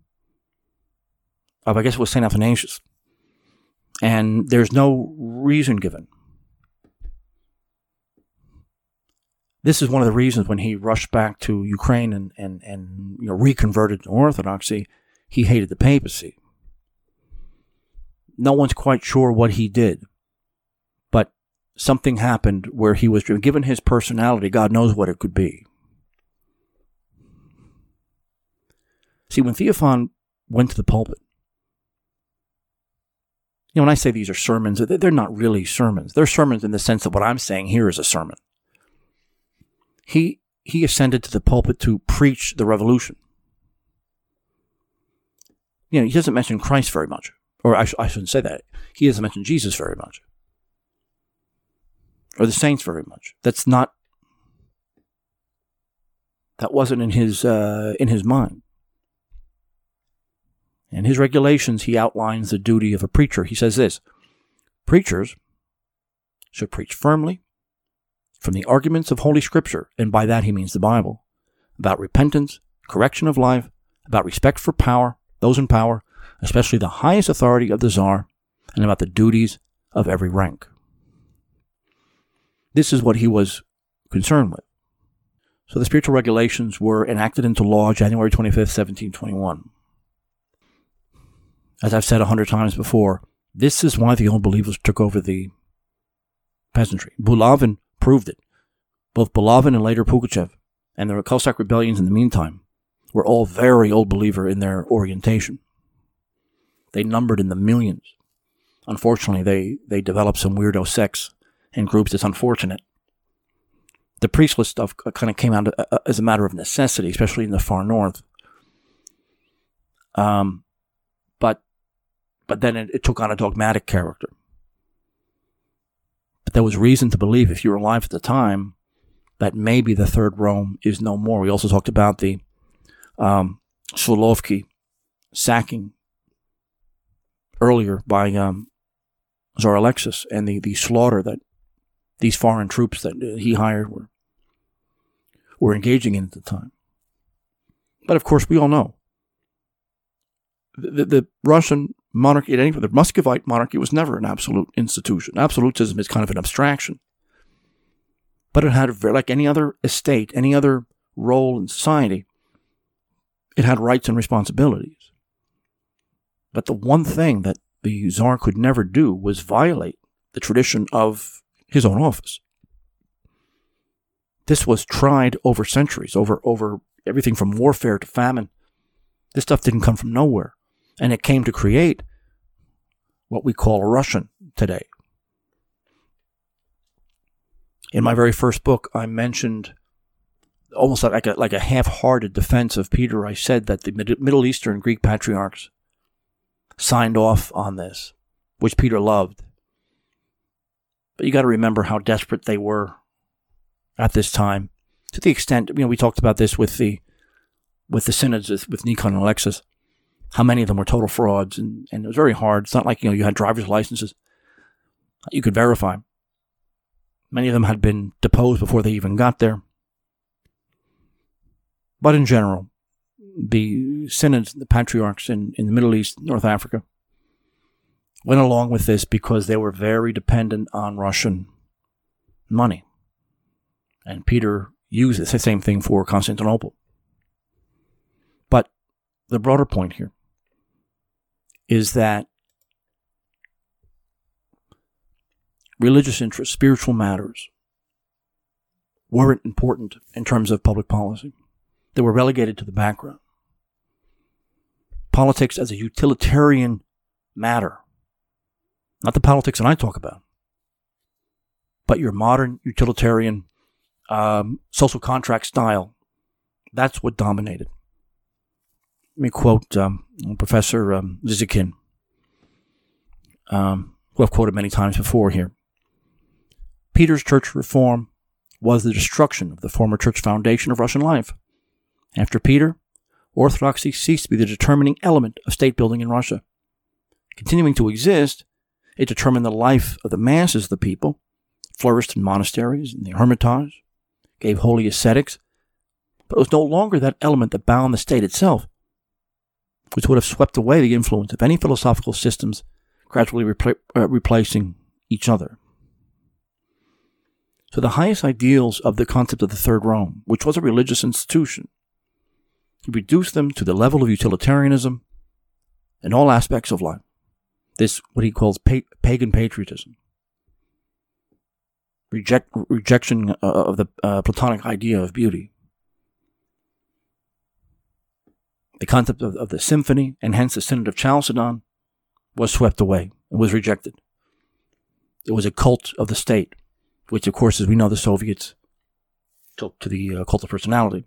of, I guess it was St. Athanasius. And there's no reason given. This is one of the reasons when he rushed back to Ukraine and reconverted to Orthodoxy, he hated the papacy. No one's quite sure what he did, but something happened where he was driven. Given his personality, God knows what it could be. See, when Theophan went to the pulpit, when I say these are sermons, they're not really sermons. They're sermons in the sense that what I'm saying here is a sermon. He ascended to the pulpit to preach the revolution. He doesn't mention Christ very much. Or I shouldn't say that. He doesn't mention Jesus very much. Or the saints very much. That wasn't in his mind. In his regulations, he outlines the duty of a preacher. He says this: preachers should preach firmly from the arguments of Holy Scripture, and by that he means the Bible, about repentance, correction of life, about respect for power, those in power, especially the highest authority of the Tsar, and about the duties of every rank. This is what he was concerned with. So the spiritual regulations were enacted into law January 25th, 1721. As I've said 100 times before, this is why the old believers took over the peasantry. Bulavin proved it. Both Bulavin and later Pugachev and the Cossack rebellions in the meantime were all very old believer in their orientation. They numbered in the millions. Unfortunately, they developed some weirdo sects and groups. It's unfortunate. The priestless stuff kind of came out as a matter of necessity, especially in the far north. But then it took on a dogmatic character. But there was reason to believe, if you were alive at the time, that maybe the Third Rome is no more. We also talked about the Solovki sacking earlier by Tsar Alexis, and the slaughter that these foreign troops that he hired were engaging in at the time. But of course, we all know the Russian monarchy, the Muscovite monarchy, was never an absolute institution. Absolutism is kind of an abstraction. But it had, like any other estate, any other role in society, it had rights and responsibilities. But the one thing that the Tsar could never do was violate the tradition of his own office. This was tried over centuries, over everything from warfare to famine. This stuff didn't come from nowhere. And it came to create what we call Russian today. In my very first book, I mentioned, almost like a half-hearted defense of Peter, I said that the Middle Eastern Greek patriarchs signed off on this, which Peter loved. But you got to remember how desperate they were at this time, to the extent, we talked about this with the synods with Nikon and Alexis, how many of them were total frauds, and it was very hard. It's not like you had driver's licenses you could verify. Many of them had been deposed before they even got there. But in general, the synods, the patriarchs in the Middle East, North Africa, went along with this because they were very dependent on Russian money. And Peter used the same thing for Constantinople. But the broader point here is that religious interests, spiritual matters, weren't important in terms of public policy. They were relegated to the background. Politics as a utilitarian matter, not the politics that I talk about, but your modern utilitarian social contract style, that's what dominated. Let me quote Professor Zizekin. who I've quoted many times before here. Peter's church reform was the destruction of the former church foundation of Russian life. After Peter, Orthodoxy ceased to be the determining element of state building in Russia. Continuing to exist, it determined the life of the masses of the people, flourished in monasteries and the Hermitage, gave holy ascetics, but it was no longer that element that bound the state itself, which would have swept away the influence of any philosophical systems, gradually replacing each other. So the highest ideals of the concept of the Third Rome, which was a religious institution, he reduced them to the level of utilitarianism in all aspects of life. This, what he calls pagan patriotism. Rejection of the Platonic idea of beauty. The concept of the symphony, and hence the Synod of Chalcedon, was swept away and was rejected. It was a cult of the state, which, of course, as we know, the Soviets took to the cult of personality.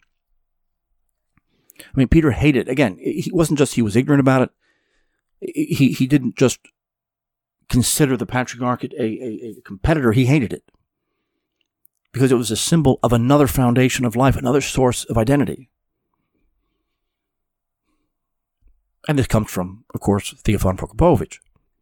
I mean, Peter hated, again, he wasn't just he was ignorant about it. He didn't just consider the Patriarchate a competitor. He hated it because it was a symbol of another foundation of life, another source of identity. And this comes from, of course, Theophan Prokopovich.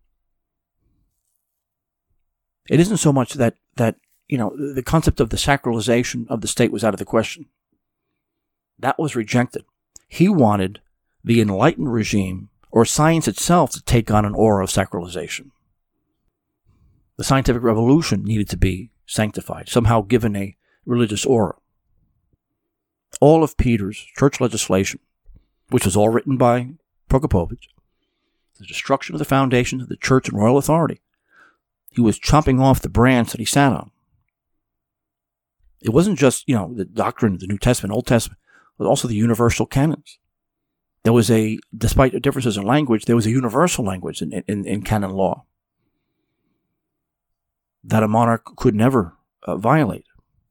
It isn't so much that the concept of the sacralization of the state was out of the question. That was rejected. He wanted the enlightened regime or science itself to take on an aura of sacralization. The scientific revolution needed to be sanctified, somehow given a religious aura. All of Peter's church legislation, which was all written by Prokopovich, the destruction of the foundations of the church and royal authority. He was chopping off the branch that he sat on. It wasn't just, the doctrine of the New Testament, Old Testament, but also the universal canons. There was despite the differences in language, there was a universal language in canon law that a monarch could never violate.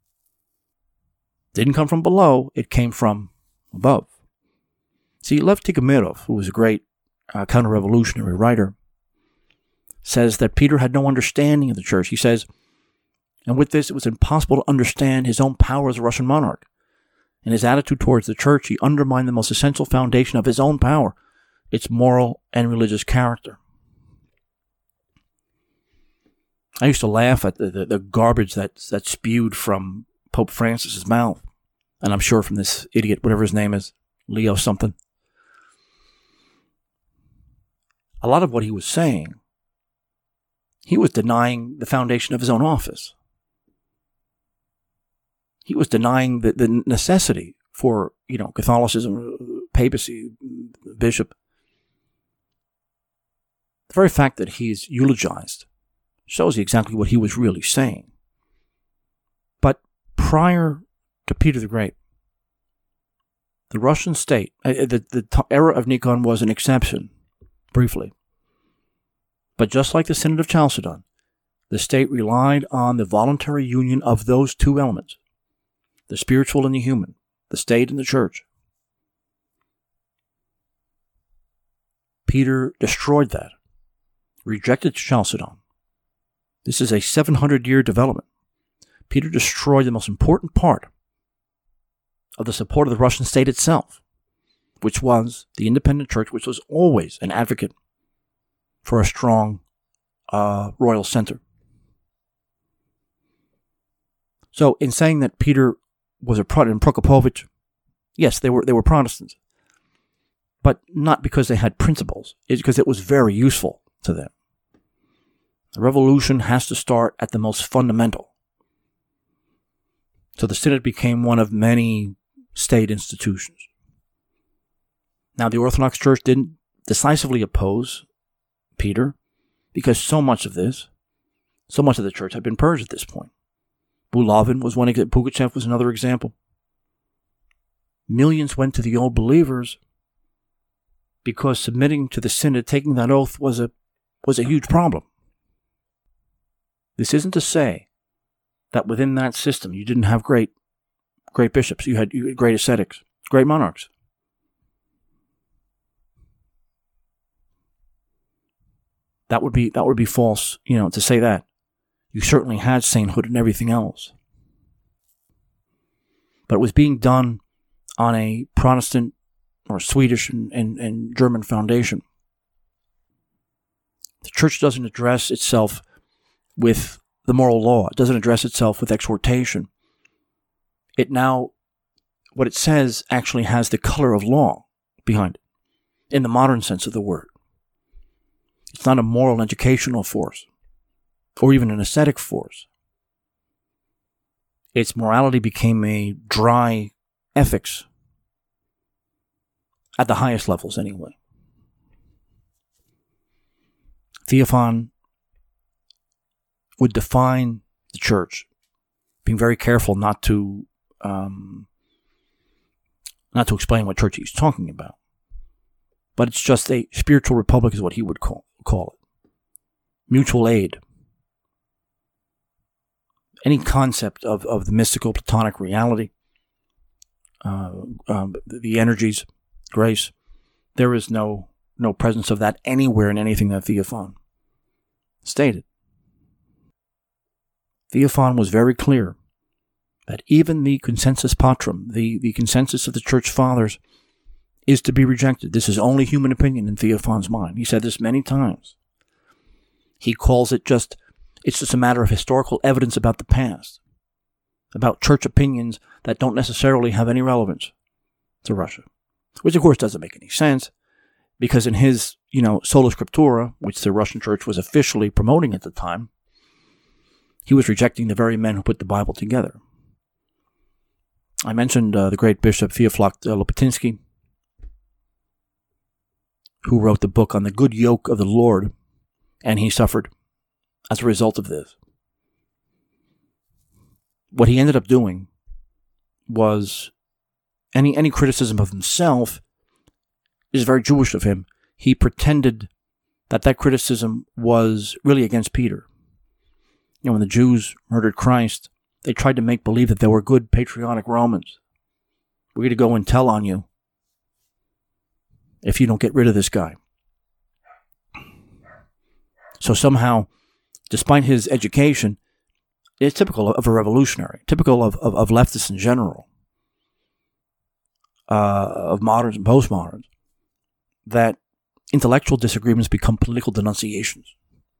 It didn't come from below, it came from above. See, Lev Tikhomyrov, who was a great counter-revolutionary writer, says that Peter had no understanding of the church. He says, and with this, it was impossible to understand his own power as a Russian monarch. In his attitude towards the church, he undermined the most essential foundation of his own power, its moral and religious character. I used to laugh at the garbage that spewed from Pope Francis's mouth, and I'm sure from this idiot, whatever his name is, Leo something. A lot of what he was saying, he was denying the foundation of his own office. He was denying the necessity for, Catholicism, papacy, bishop. The very fact that he's eulogized shows you exactly what he was really saying. But prior to Peter the Great, the Russian state, the era of Nikon was an exception, briefly. But just like the Synod of Chalcedon, the state relied on the voluntary union of those two elements, the spiritual and the human, the state and the church. Peter destroyed that, rejected Chalcedon. This is a 700-year development. Peter destroyed the most important part of the support of the Russian state itself, which was the independent church, which was always an advocate for a strong royal center. So in saying that Peter was a Protestant, Prokopovich, yes, they were Protestants, but not because they had principles. It's because it was very useful to them. The revolution has to start at the most fundamental. So the Synod became one of many state institutions. Now, the Orthodox Church didn't decisively oppose Peter because so much of the church had been purged at this point. Bulavin was one example. Pugachev was another example. Millions went to the old believers because submitting to the Synod, taking that oath, was a huge problem. This isn't to say that within that system you didn't have great bishops, you had great ascetics, great monarchs. That would be false, to say that. You certainly had sainthood and everything else. But it was being done on a Protestant or Swedish and German foundation. The church doesn't address itself with the moral law. It doesn't address itself with exhortation. What it says actually has the color of law behind it, in the modern sense of the word. It's not a moral and educational force, or even an ascetic force. Its morality became a dry ethics, at the highest levels anyway. Theophan would define the church, being very careful not to explain what church he's talking about. But it's just a spiritual republic is what he would call it. Mutual aid. Any concept of the mystical Platonic reality, the energies, grace, there is no presence of that anywhere in anything that Theophan stated. Theophan was very clear that even the consensus patrum, the consensus of the church fathers, is to be rejected. This is only human opinion in Theophan's mind. He said this many times. He calls it it's just a matter of historical evidence about the past, about church opinions that don't necessarily have any relevance to Russia, which of course doesn't make any sense, because in his, sola scriptura, which the Russian church was officially promoting at the time, he was rejecting the very men who put the Bible together. I mentioned the great Bishop Feoflok Lopatinsky, who wrote the book on the good yoke of the Lord, and he suffered as a result of this. What he ended up doing was, any criticism of himself is very Jewish of him. He pretended that criticism was really against Peter. When the Jews murdered Christ, they tried to make believe that they were good patriotic Romans. We're going to go and tell on you if you don't get rid of this guy. So somehow, despite his education, it's typical of a revolutionary, typical of leftists in general, of moderns and postmoderns, that intellectual disagreements become political denunciations.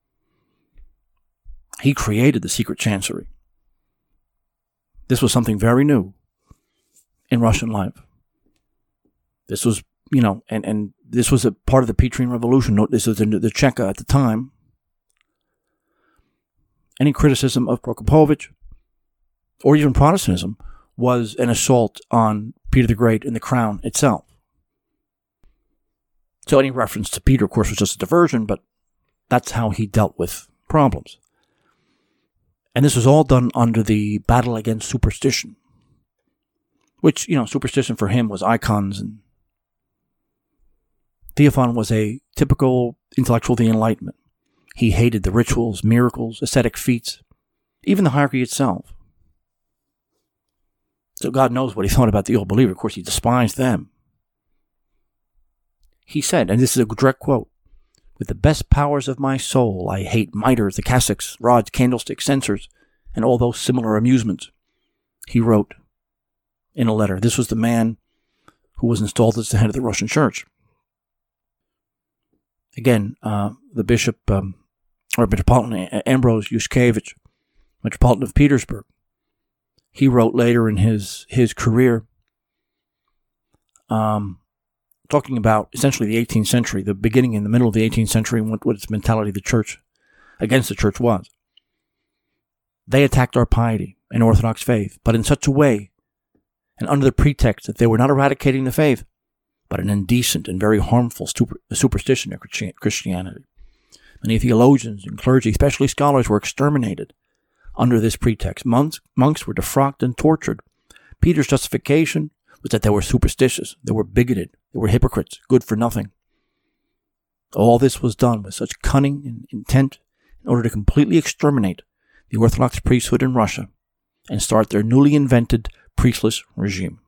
He created the secret chancery. This was something very new in Russian life. This was, and this was a part of the Petrine Revolution. This was the Cheka at the time. Any criticism of Prokopovich, or even Protestantism, was an assault on Peter the Great and the crown itself. So any reference to Peter, of course, was just a diversion, but that's how he dealt with problems. And this was all done under the battle against superstition, which, superstition for him was icons. And Theophan was a typical intellectual of the Enlightenment. He hated the rituals, miracles, ascetic feats, even the hierarchy itself. So God knows what he thought about the old believer. Of course, he despised them. He said, and this is a direct quote, "With the best powers of my soul, I hate miters, the cassocks, rods, candlesticks, censers, and all those similar amusements," he wrote in a letter. This was the man who was installed as the head of the Russian church. Again, the bishop, or Metropolitan Ambrose Yushkevich, Metropolitan of Petersburg, he wrote later in his career, talking about essentially the 18th century, the beginning and the middle of the 18th century, and what its mentality against the church was. They attacked our piety and Orthodox faith, but in such a way, and under the pretext that they were not eradicating the faith, but an indecent and very harmful superstition of Christianity. Many theologians and clergy, especially scholars, were exterminated under this pretext. Monks were defrocked and tortured. Peter's justification was that they were superstitious, they were bigoted, they were hypocrites, good for nothing. All this was done with such cunning and intent in order to completely exterminate the Orthodox priesthood in Russia and start their newly invented priestless regime.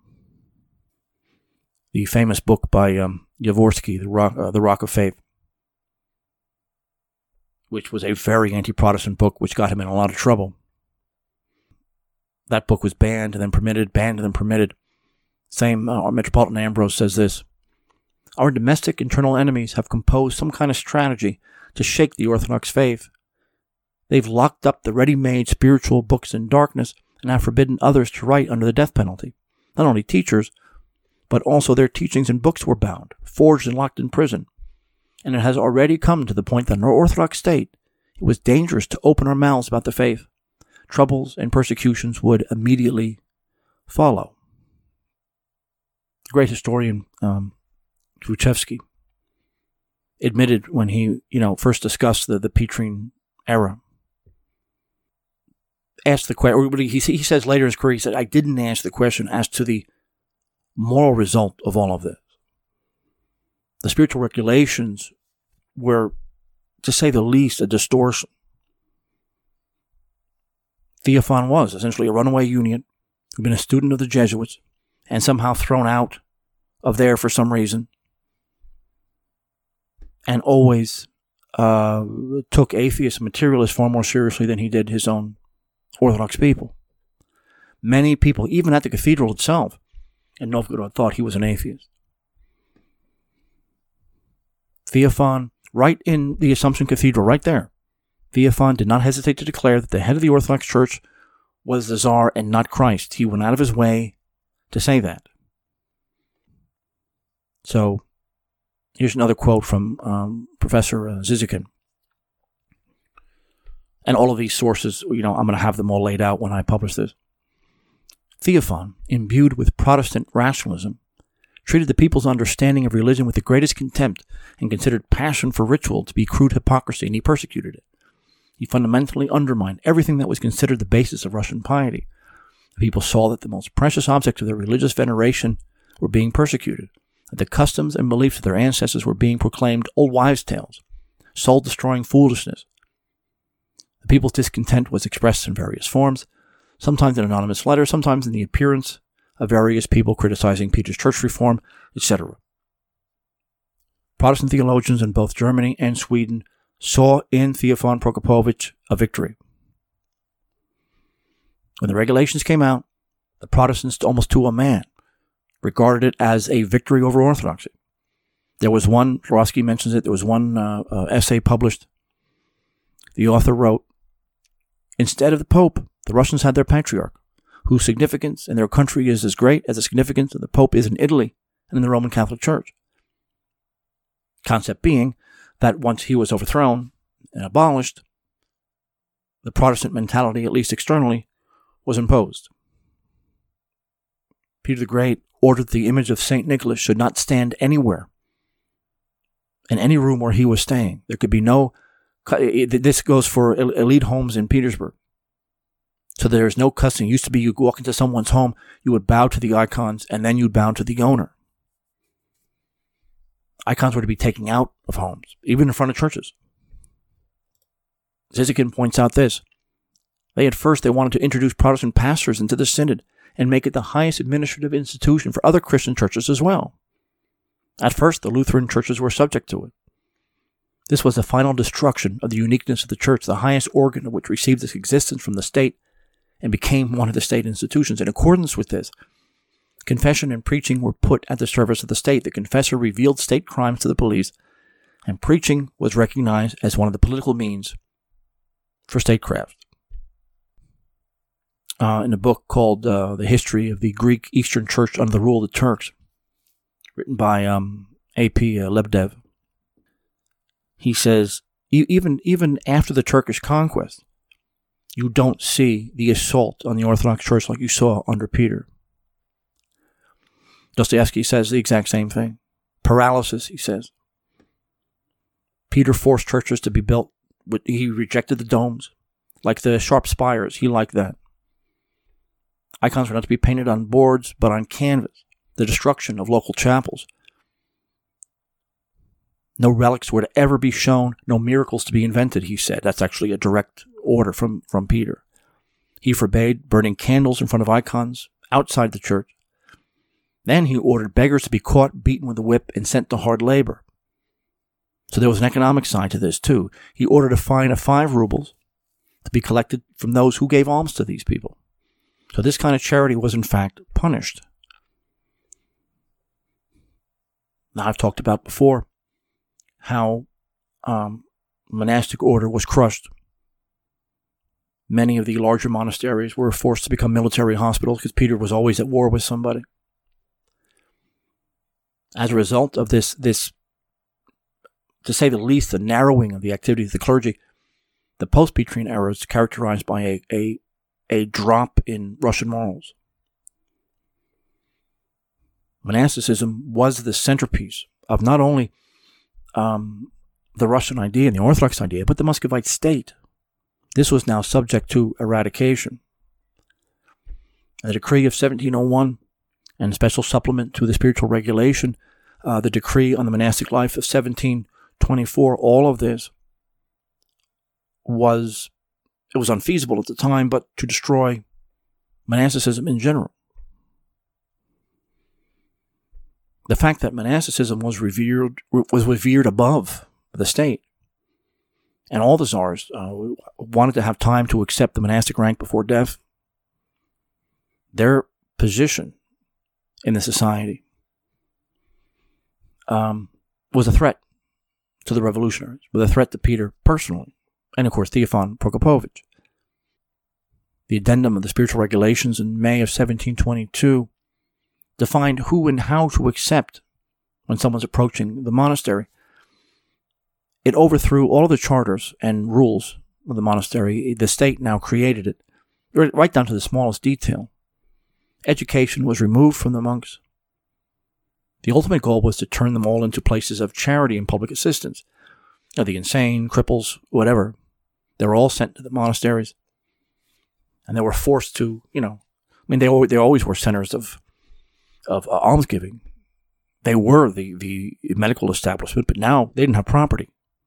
The famous book by Yavorsky, The Rock of Faith. which was a very anti-Protestant book, which got him in a lot of trouble. That book was banned and then permitted, banned and then permitted. Same, Metropolitan Ambrose says this: "Our domestic internal enemies have composed some kind of strategy to shake the Orthodox faith. They've locked up the ready-made spiritual books in darkness and have forbidden others to write under the death penalty. Not only teachers, but also their teachings and books were bound, forged and locked in prison. And it has already come to the point that in our Orthodox state, it was dangerous to open our mouths about the faith. Troubles and persecutions would immediately follow." The great historian Gruchevsky admitted when he, first discussed the Petrine era, asked the question, he says later in his career, he said, "I didn't ask the question as to the moral result of all of this. The spiritual regulations were, to say the least, a distortion. Theophan was essentially a runaway Uniate who'd been a student of the Jesuits and somehow thrown out of there for some reason, and always took atheists and materialists far more seriously than he did his own Orthodox people. Many people, even at the cathedral itself in Novgorod, thought he was an atheist. Theophan, right in the Assumption Cathedral, right there, Theophan did not hesitate to declare that the head of the Orthodox Church was the Tsar and not Christ. He went out of his way to say that. So, here's another quote from Professor Zizikin. And all of these sources, I'm going to have them all laid out when I publish this. "Theophan, imbued with Protestant rationalism, treated the people's understanding of religion with the greatest contempt and considered passion for ritual to be crude hypocrisy, and he persecuted it. He fundamentally undermined everything that was considered the basis of Russian piety. The people saw that the most precious objects of their religious veneration were being persecuted, that the customs and beliefs of their ancestors were being proclaimed old wives' tales, soul-destroying foolishness. The people's discontent was expressed in various forms, sometimes in anonymous letters, sometimes in the appearance of various people criticizing Peter's church reform, etc. Protestant theologians in both Germany and Sweden saw in Theophan Prokopovich a victory. When the regulations came out, the Protestants, almost to a man, regarded it as a victory over Orthodoxy. There was one, Rosky mentions it, there was one essay published. The author wrote, "Instead of the Pope, the Russians had their Patriarch, whose significance in their country is as great as the significance of the Pope is in Italy and in the Roman Catholic Church." Concept being that once he was overthrown and abolished, the Protestant mentality, at least externally, was imposed. Peter the Great ordered the image of St. Nicholas should not stand anywhere in any room where he was staying. There could be no... This goes for elite homes in Petersburg. So there's no cussing. It used to be you walk into someone's home, you would bow to the icons, and then you'd bow to the owner. Icons were to be taken out of homes, even in front of churches. Zizikin points out this. They wanted to introduce Protestant pastors into the synod and make it the highest administrative institution for other Christian churches as well. At first, the Lutheran churches were subject to it. This was the final destruction of the uniqueness of the church, the highest organ of which received its existence from the state and became one of the state institutions. In accordance with this, confession and preaching were put at the service of the state. The confessor revealed state crimes to the police, and preaching was recognized as one of the political means for statecraft. In a book called The History of the Greek Eastern Church Under the Rule of the Turks, written by A.P. Lebdev, he says, even after the Turkish conquest, you don't see the assault on the Orthodox Church like you saw under Peter. Dostoevsky says the exact same thing. Paralysis, he says. Peter forced churches to be built. He rejected the domes, like the sharp spires. He liked that. Icons were not to be painted on boards, but on canvas. The destruction of local chapels. No relics were to ever be shown, no miracles to be invented, he said. That's actually a direct order from Peter. He forbade burning candles in front of icons outside the church. Then he ordered beggars to be caught, beaten with a whip, and sent to hard labor. So there was an economic side to this too. He ordered a fine of 5 rubles to be collected from those who gave alms to these people. So this kind of charity was in fact punished. Now I've talked about before how monastic order was crushed. Many of the larger monasteries were forced to become military hospitals because Peter was always at war with somebody. As a result of this, to say the least, the narrowing of the activity of the clergy, the post-Petrine era is characterized by a drop in Russian morals. Monasticism was the centerpiece of not only the Russian idea and the Orthodox idea, but the Muscovite state. This was now subject to eradication. The decree of 1701 and special supplement to the spiritual regulation, the decree on the monastic life of 1724, all of this was unfeasible at the time, but to destroy monasticism in general. The fact that monasticism was revered above the state, and all the czars wanted to have time to accept the monastic rank before death, their position in the society was a threat to the revolutionaries, was a threat to Peter personally, and of course Theophan Prokopovich. The addendum of the spiritual regulations in May of 1722 defined who and how to accept when someone's approaching the monastery. It overthrew all of the charters and rules of the monastery. The state now created it, right down to the smallest detail. Education was removed from the monks. The ultimate goal was to turn them all into places of charity and public assistance. The insane, cripples, whatever, they were all sent to the monasteries. And they were forced to, they always were centers of almsgiving. They were the medical establishment, but now they didn't have property.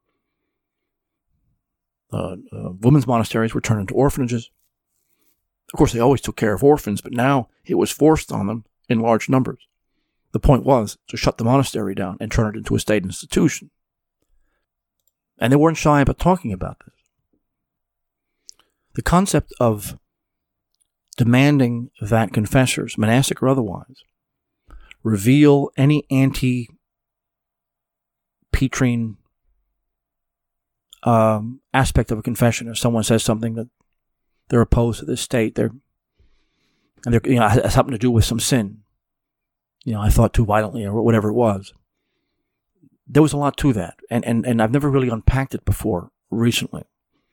Women's monasteries were turned into orphanages. Of course, they always took care of orphans, but now it was forced on them in large numbers. The point was to shut the monastery down and turn it into a state institution. And they weren't shy about talking about this. The concept of demanding that confessors, monastic or otherwise, reveal any anti-Petrine aspect of a confession. If someone says something that they're opposed to this state, it has something to do with some sin. I thought too violently or whatever it was. There was a lot to that, and I've never really unpacked it before recently.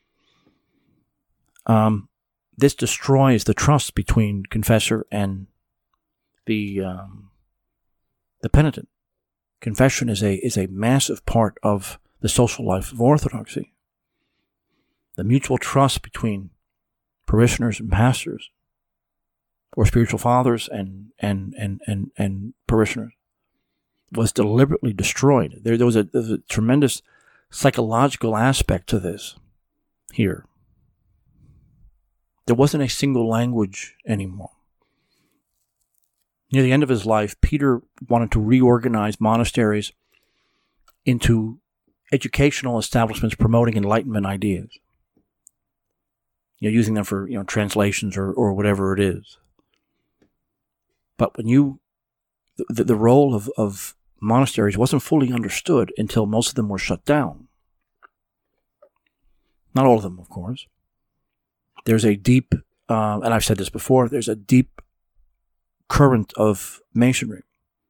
This destroys the trust between confessor and the penitent. Confession is a massive part of the social life of Orthodoxy. The mutual trust between parishioners and pastors, or spiritual fathers and parishioners, was deliberately destroyed. There was a tremendous psychological aspect to this here. There wasn't a single language anymore. Near the end of his life, Peter wanted to reorganize monasteries into educational establishments promoting Enlightenment ideas. Using them for translations or whatever it is. But when the role of monasteries wasn't fully understood until most of them were shut down. Not all of them, of course. There's a deep, and I've said this before, there's a deep current of Masonry.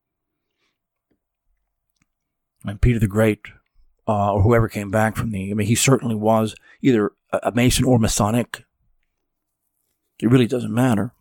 And Peter the Great, or whoever came back from he certainly was either a Mason or Masonic. It really doesn't matter.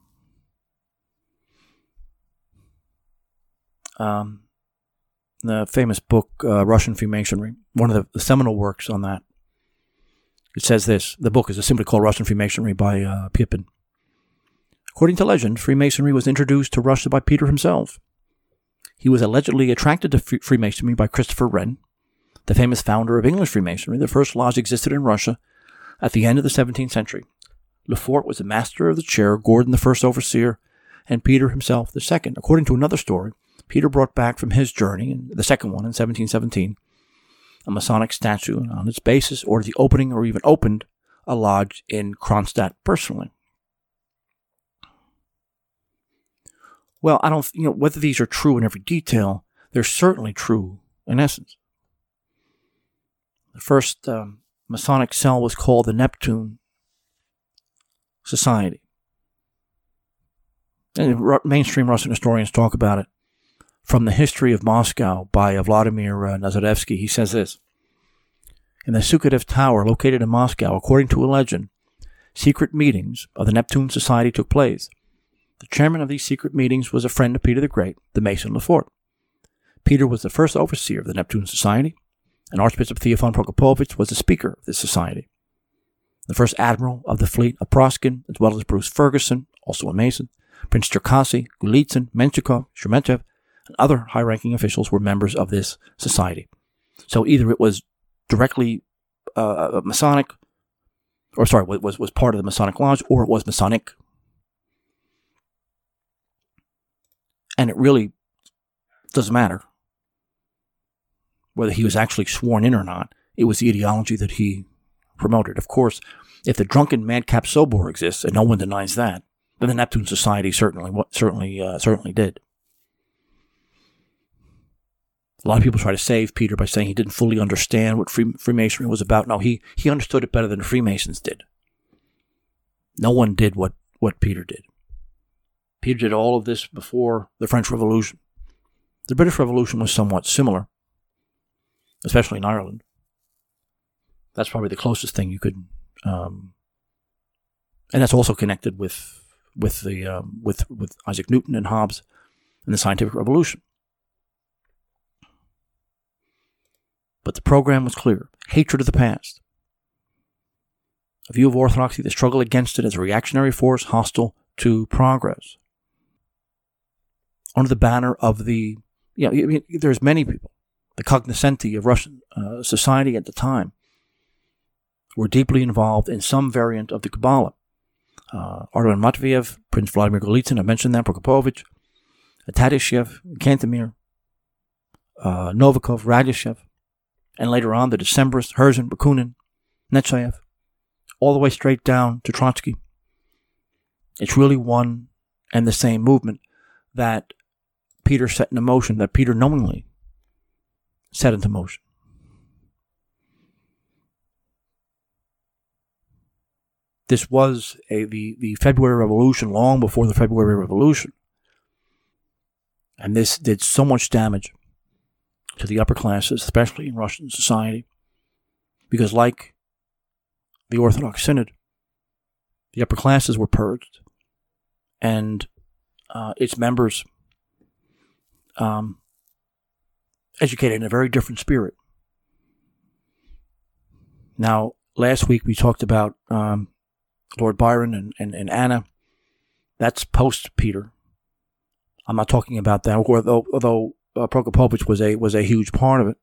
The famous book, Russian Freemasonry, one of the seminal works on that, it says this. The book is simply called Russian Freemasonry by Pippin. According to legend, Freemasonry was introduced to Russia by Peter himself. He was allegedly attracted to Freemasonry by Christopher Wren, the famous founder of English Freemasonry. The first lodge existed in Russia at the end of the 17th century. Lefort was the master of the chair, Gordon the first overseer, and Peter himself the second. According to another story, Peter brought back from his journey, the second one in 1717, a Masonic statue, and on its basis ordered the opening or even opened a lodge in Kronstadt personally. Well, I don't, whether these are true in every detail, they're certainly true in essence. The first Masonic cell was called the Neptune Society. And mainstream Russian historians talk about it. From the History of Moscow by Vladimir Nazarevsky, he says this: in the Sukadev Tower located in Moscow, according to a legend, secret meetings of the Neptune Society took place. The chairman of these secret meetings was a friend of Peter the Great, the Mason Lefort. Peter was the first overseer of the Neptune Society, and Archbishop Theophan Prokopovich was the speaker of this society. The first admiral of the fleet of Proskin, as well as Bruce Ferguson, also a Mason, Prince Cherkassy, Golitsyn, Menshikov, Sheremetyev, and other high-ranking officials were members of this society. So either it was directly Masonic, was part of the Masonic Lodge, or it was Masonic. And it really doesn't matter whether he was actually sworn in or not. It was the ideology that he promoted. Of course, if the drunken madcap Sobor exists, and no one denies that, then the Neptune Society certainly did. A lot of people try to save Peter by saying he didn't fully understand what Freemasonry was about. No, he understood it better than the Freemasons did. No one did what Peter did. Peter did all of this before the French Revolution. The British Revolution was somewhat similar, especially in Ireland. That's probably the closest thing you could, and that's also connected with Isaac Newton and Hobbes and the Scientific Revolution. But the program was clear: hatred of the past, a view of orthodoxy, the struggle against it as a reactionary force hostile to progress. Under the banner of there's many people, the cognoscenti of Russian society at the time, were deeply involved in some variant of the Kabbalah. Armen Matveyev, Prince Vladimir Golitsyn, I mentioned that, Prokopovich, Tadishev, Kantemir, Novikov, Radishev, and later on the Decembrists, Herzen, Bakunin, Nechayev, all the way straight down to Trotsky. It's really one and the same movement that Peter set into motion, that Peter knowingly set into motion. This was the February Revolution long before the February Revolution. And this did so much damage to the upper classes, especially in Russian society, because like the Orthodox Synod, the upper classes were purged, and its members educated in a very different spirit. Now, last week we talked about Lord Byron and Anna. That's post-Peter. I'm not talking about that, although Prokopovich was a huge part of it.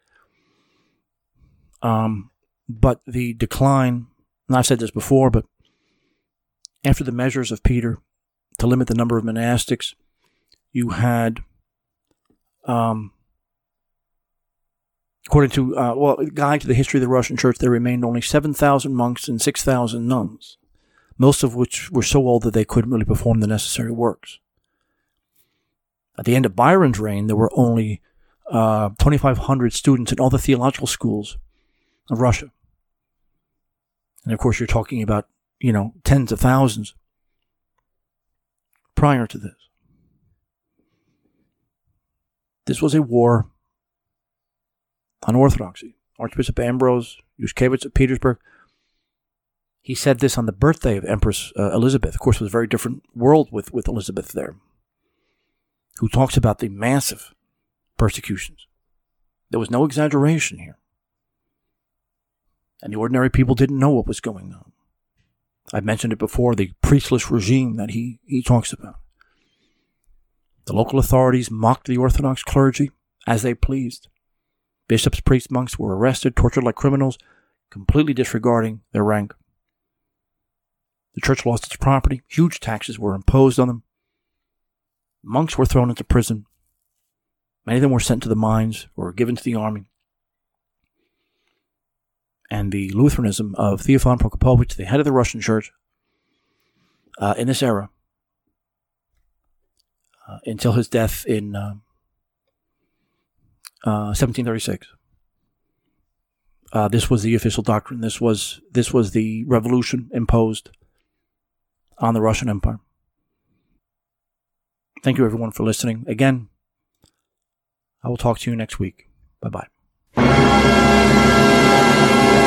But the decline, and I've said this before, but after the measures of Peter to limit the number of monastics, you had, according to a guide to the history of the Russian Church, there remained only 7,000 monks and 6,000 nuns, most of which were so old that they couldn't really perform the necessary works. At the end of Byron's reign, there were only 2,500 students in all the theological schools of Russia. And of course, you're talking about, tens of thousands prior to this. This was a war on orthodoxy. Archbishop Ambrose Yushkevich of Petersburg, he said this on the birthday of Empress Elizabeth. Of course, it was a very different world with Elizabeth there, who talks about the massive persecutions. There was no exaggeration here. And the ordinary people didn't know what was going on. I've mentioned it before, the priestless regime that he talks about. The local authorities mocked the Orthodox clergy as they pleased. Bishops, priests, monks were arrested, tortured like criminals, completely disregarding their rank. The church lost its property. Huge taxes were imposed on them. Monks were thrown into prison. Many of them were sent to the mines or given to the army. and the Lutheranism of Theophan Prokopovich, the head of the Russian Church, in this era, until his death in 1736. This was the official doctrine. This was the revolution imposed on the Russian Empire. Thank you, everyone, for listening. Again, I will talk to you next week. Bye-bye.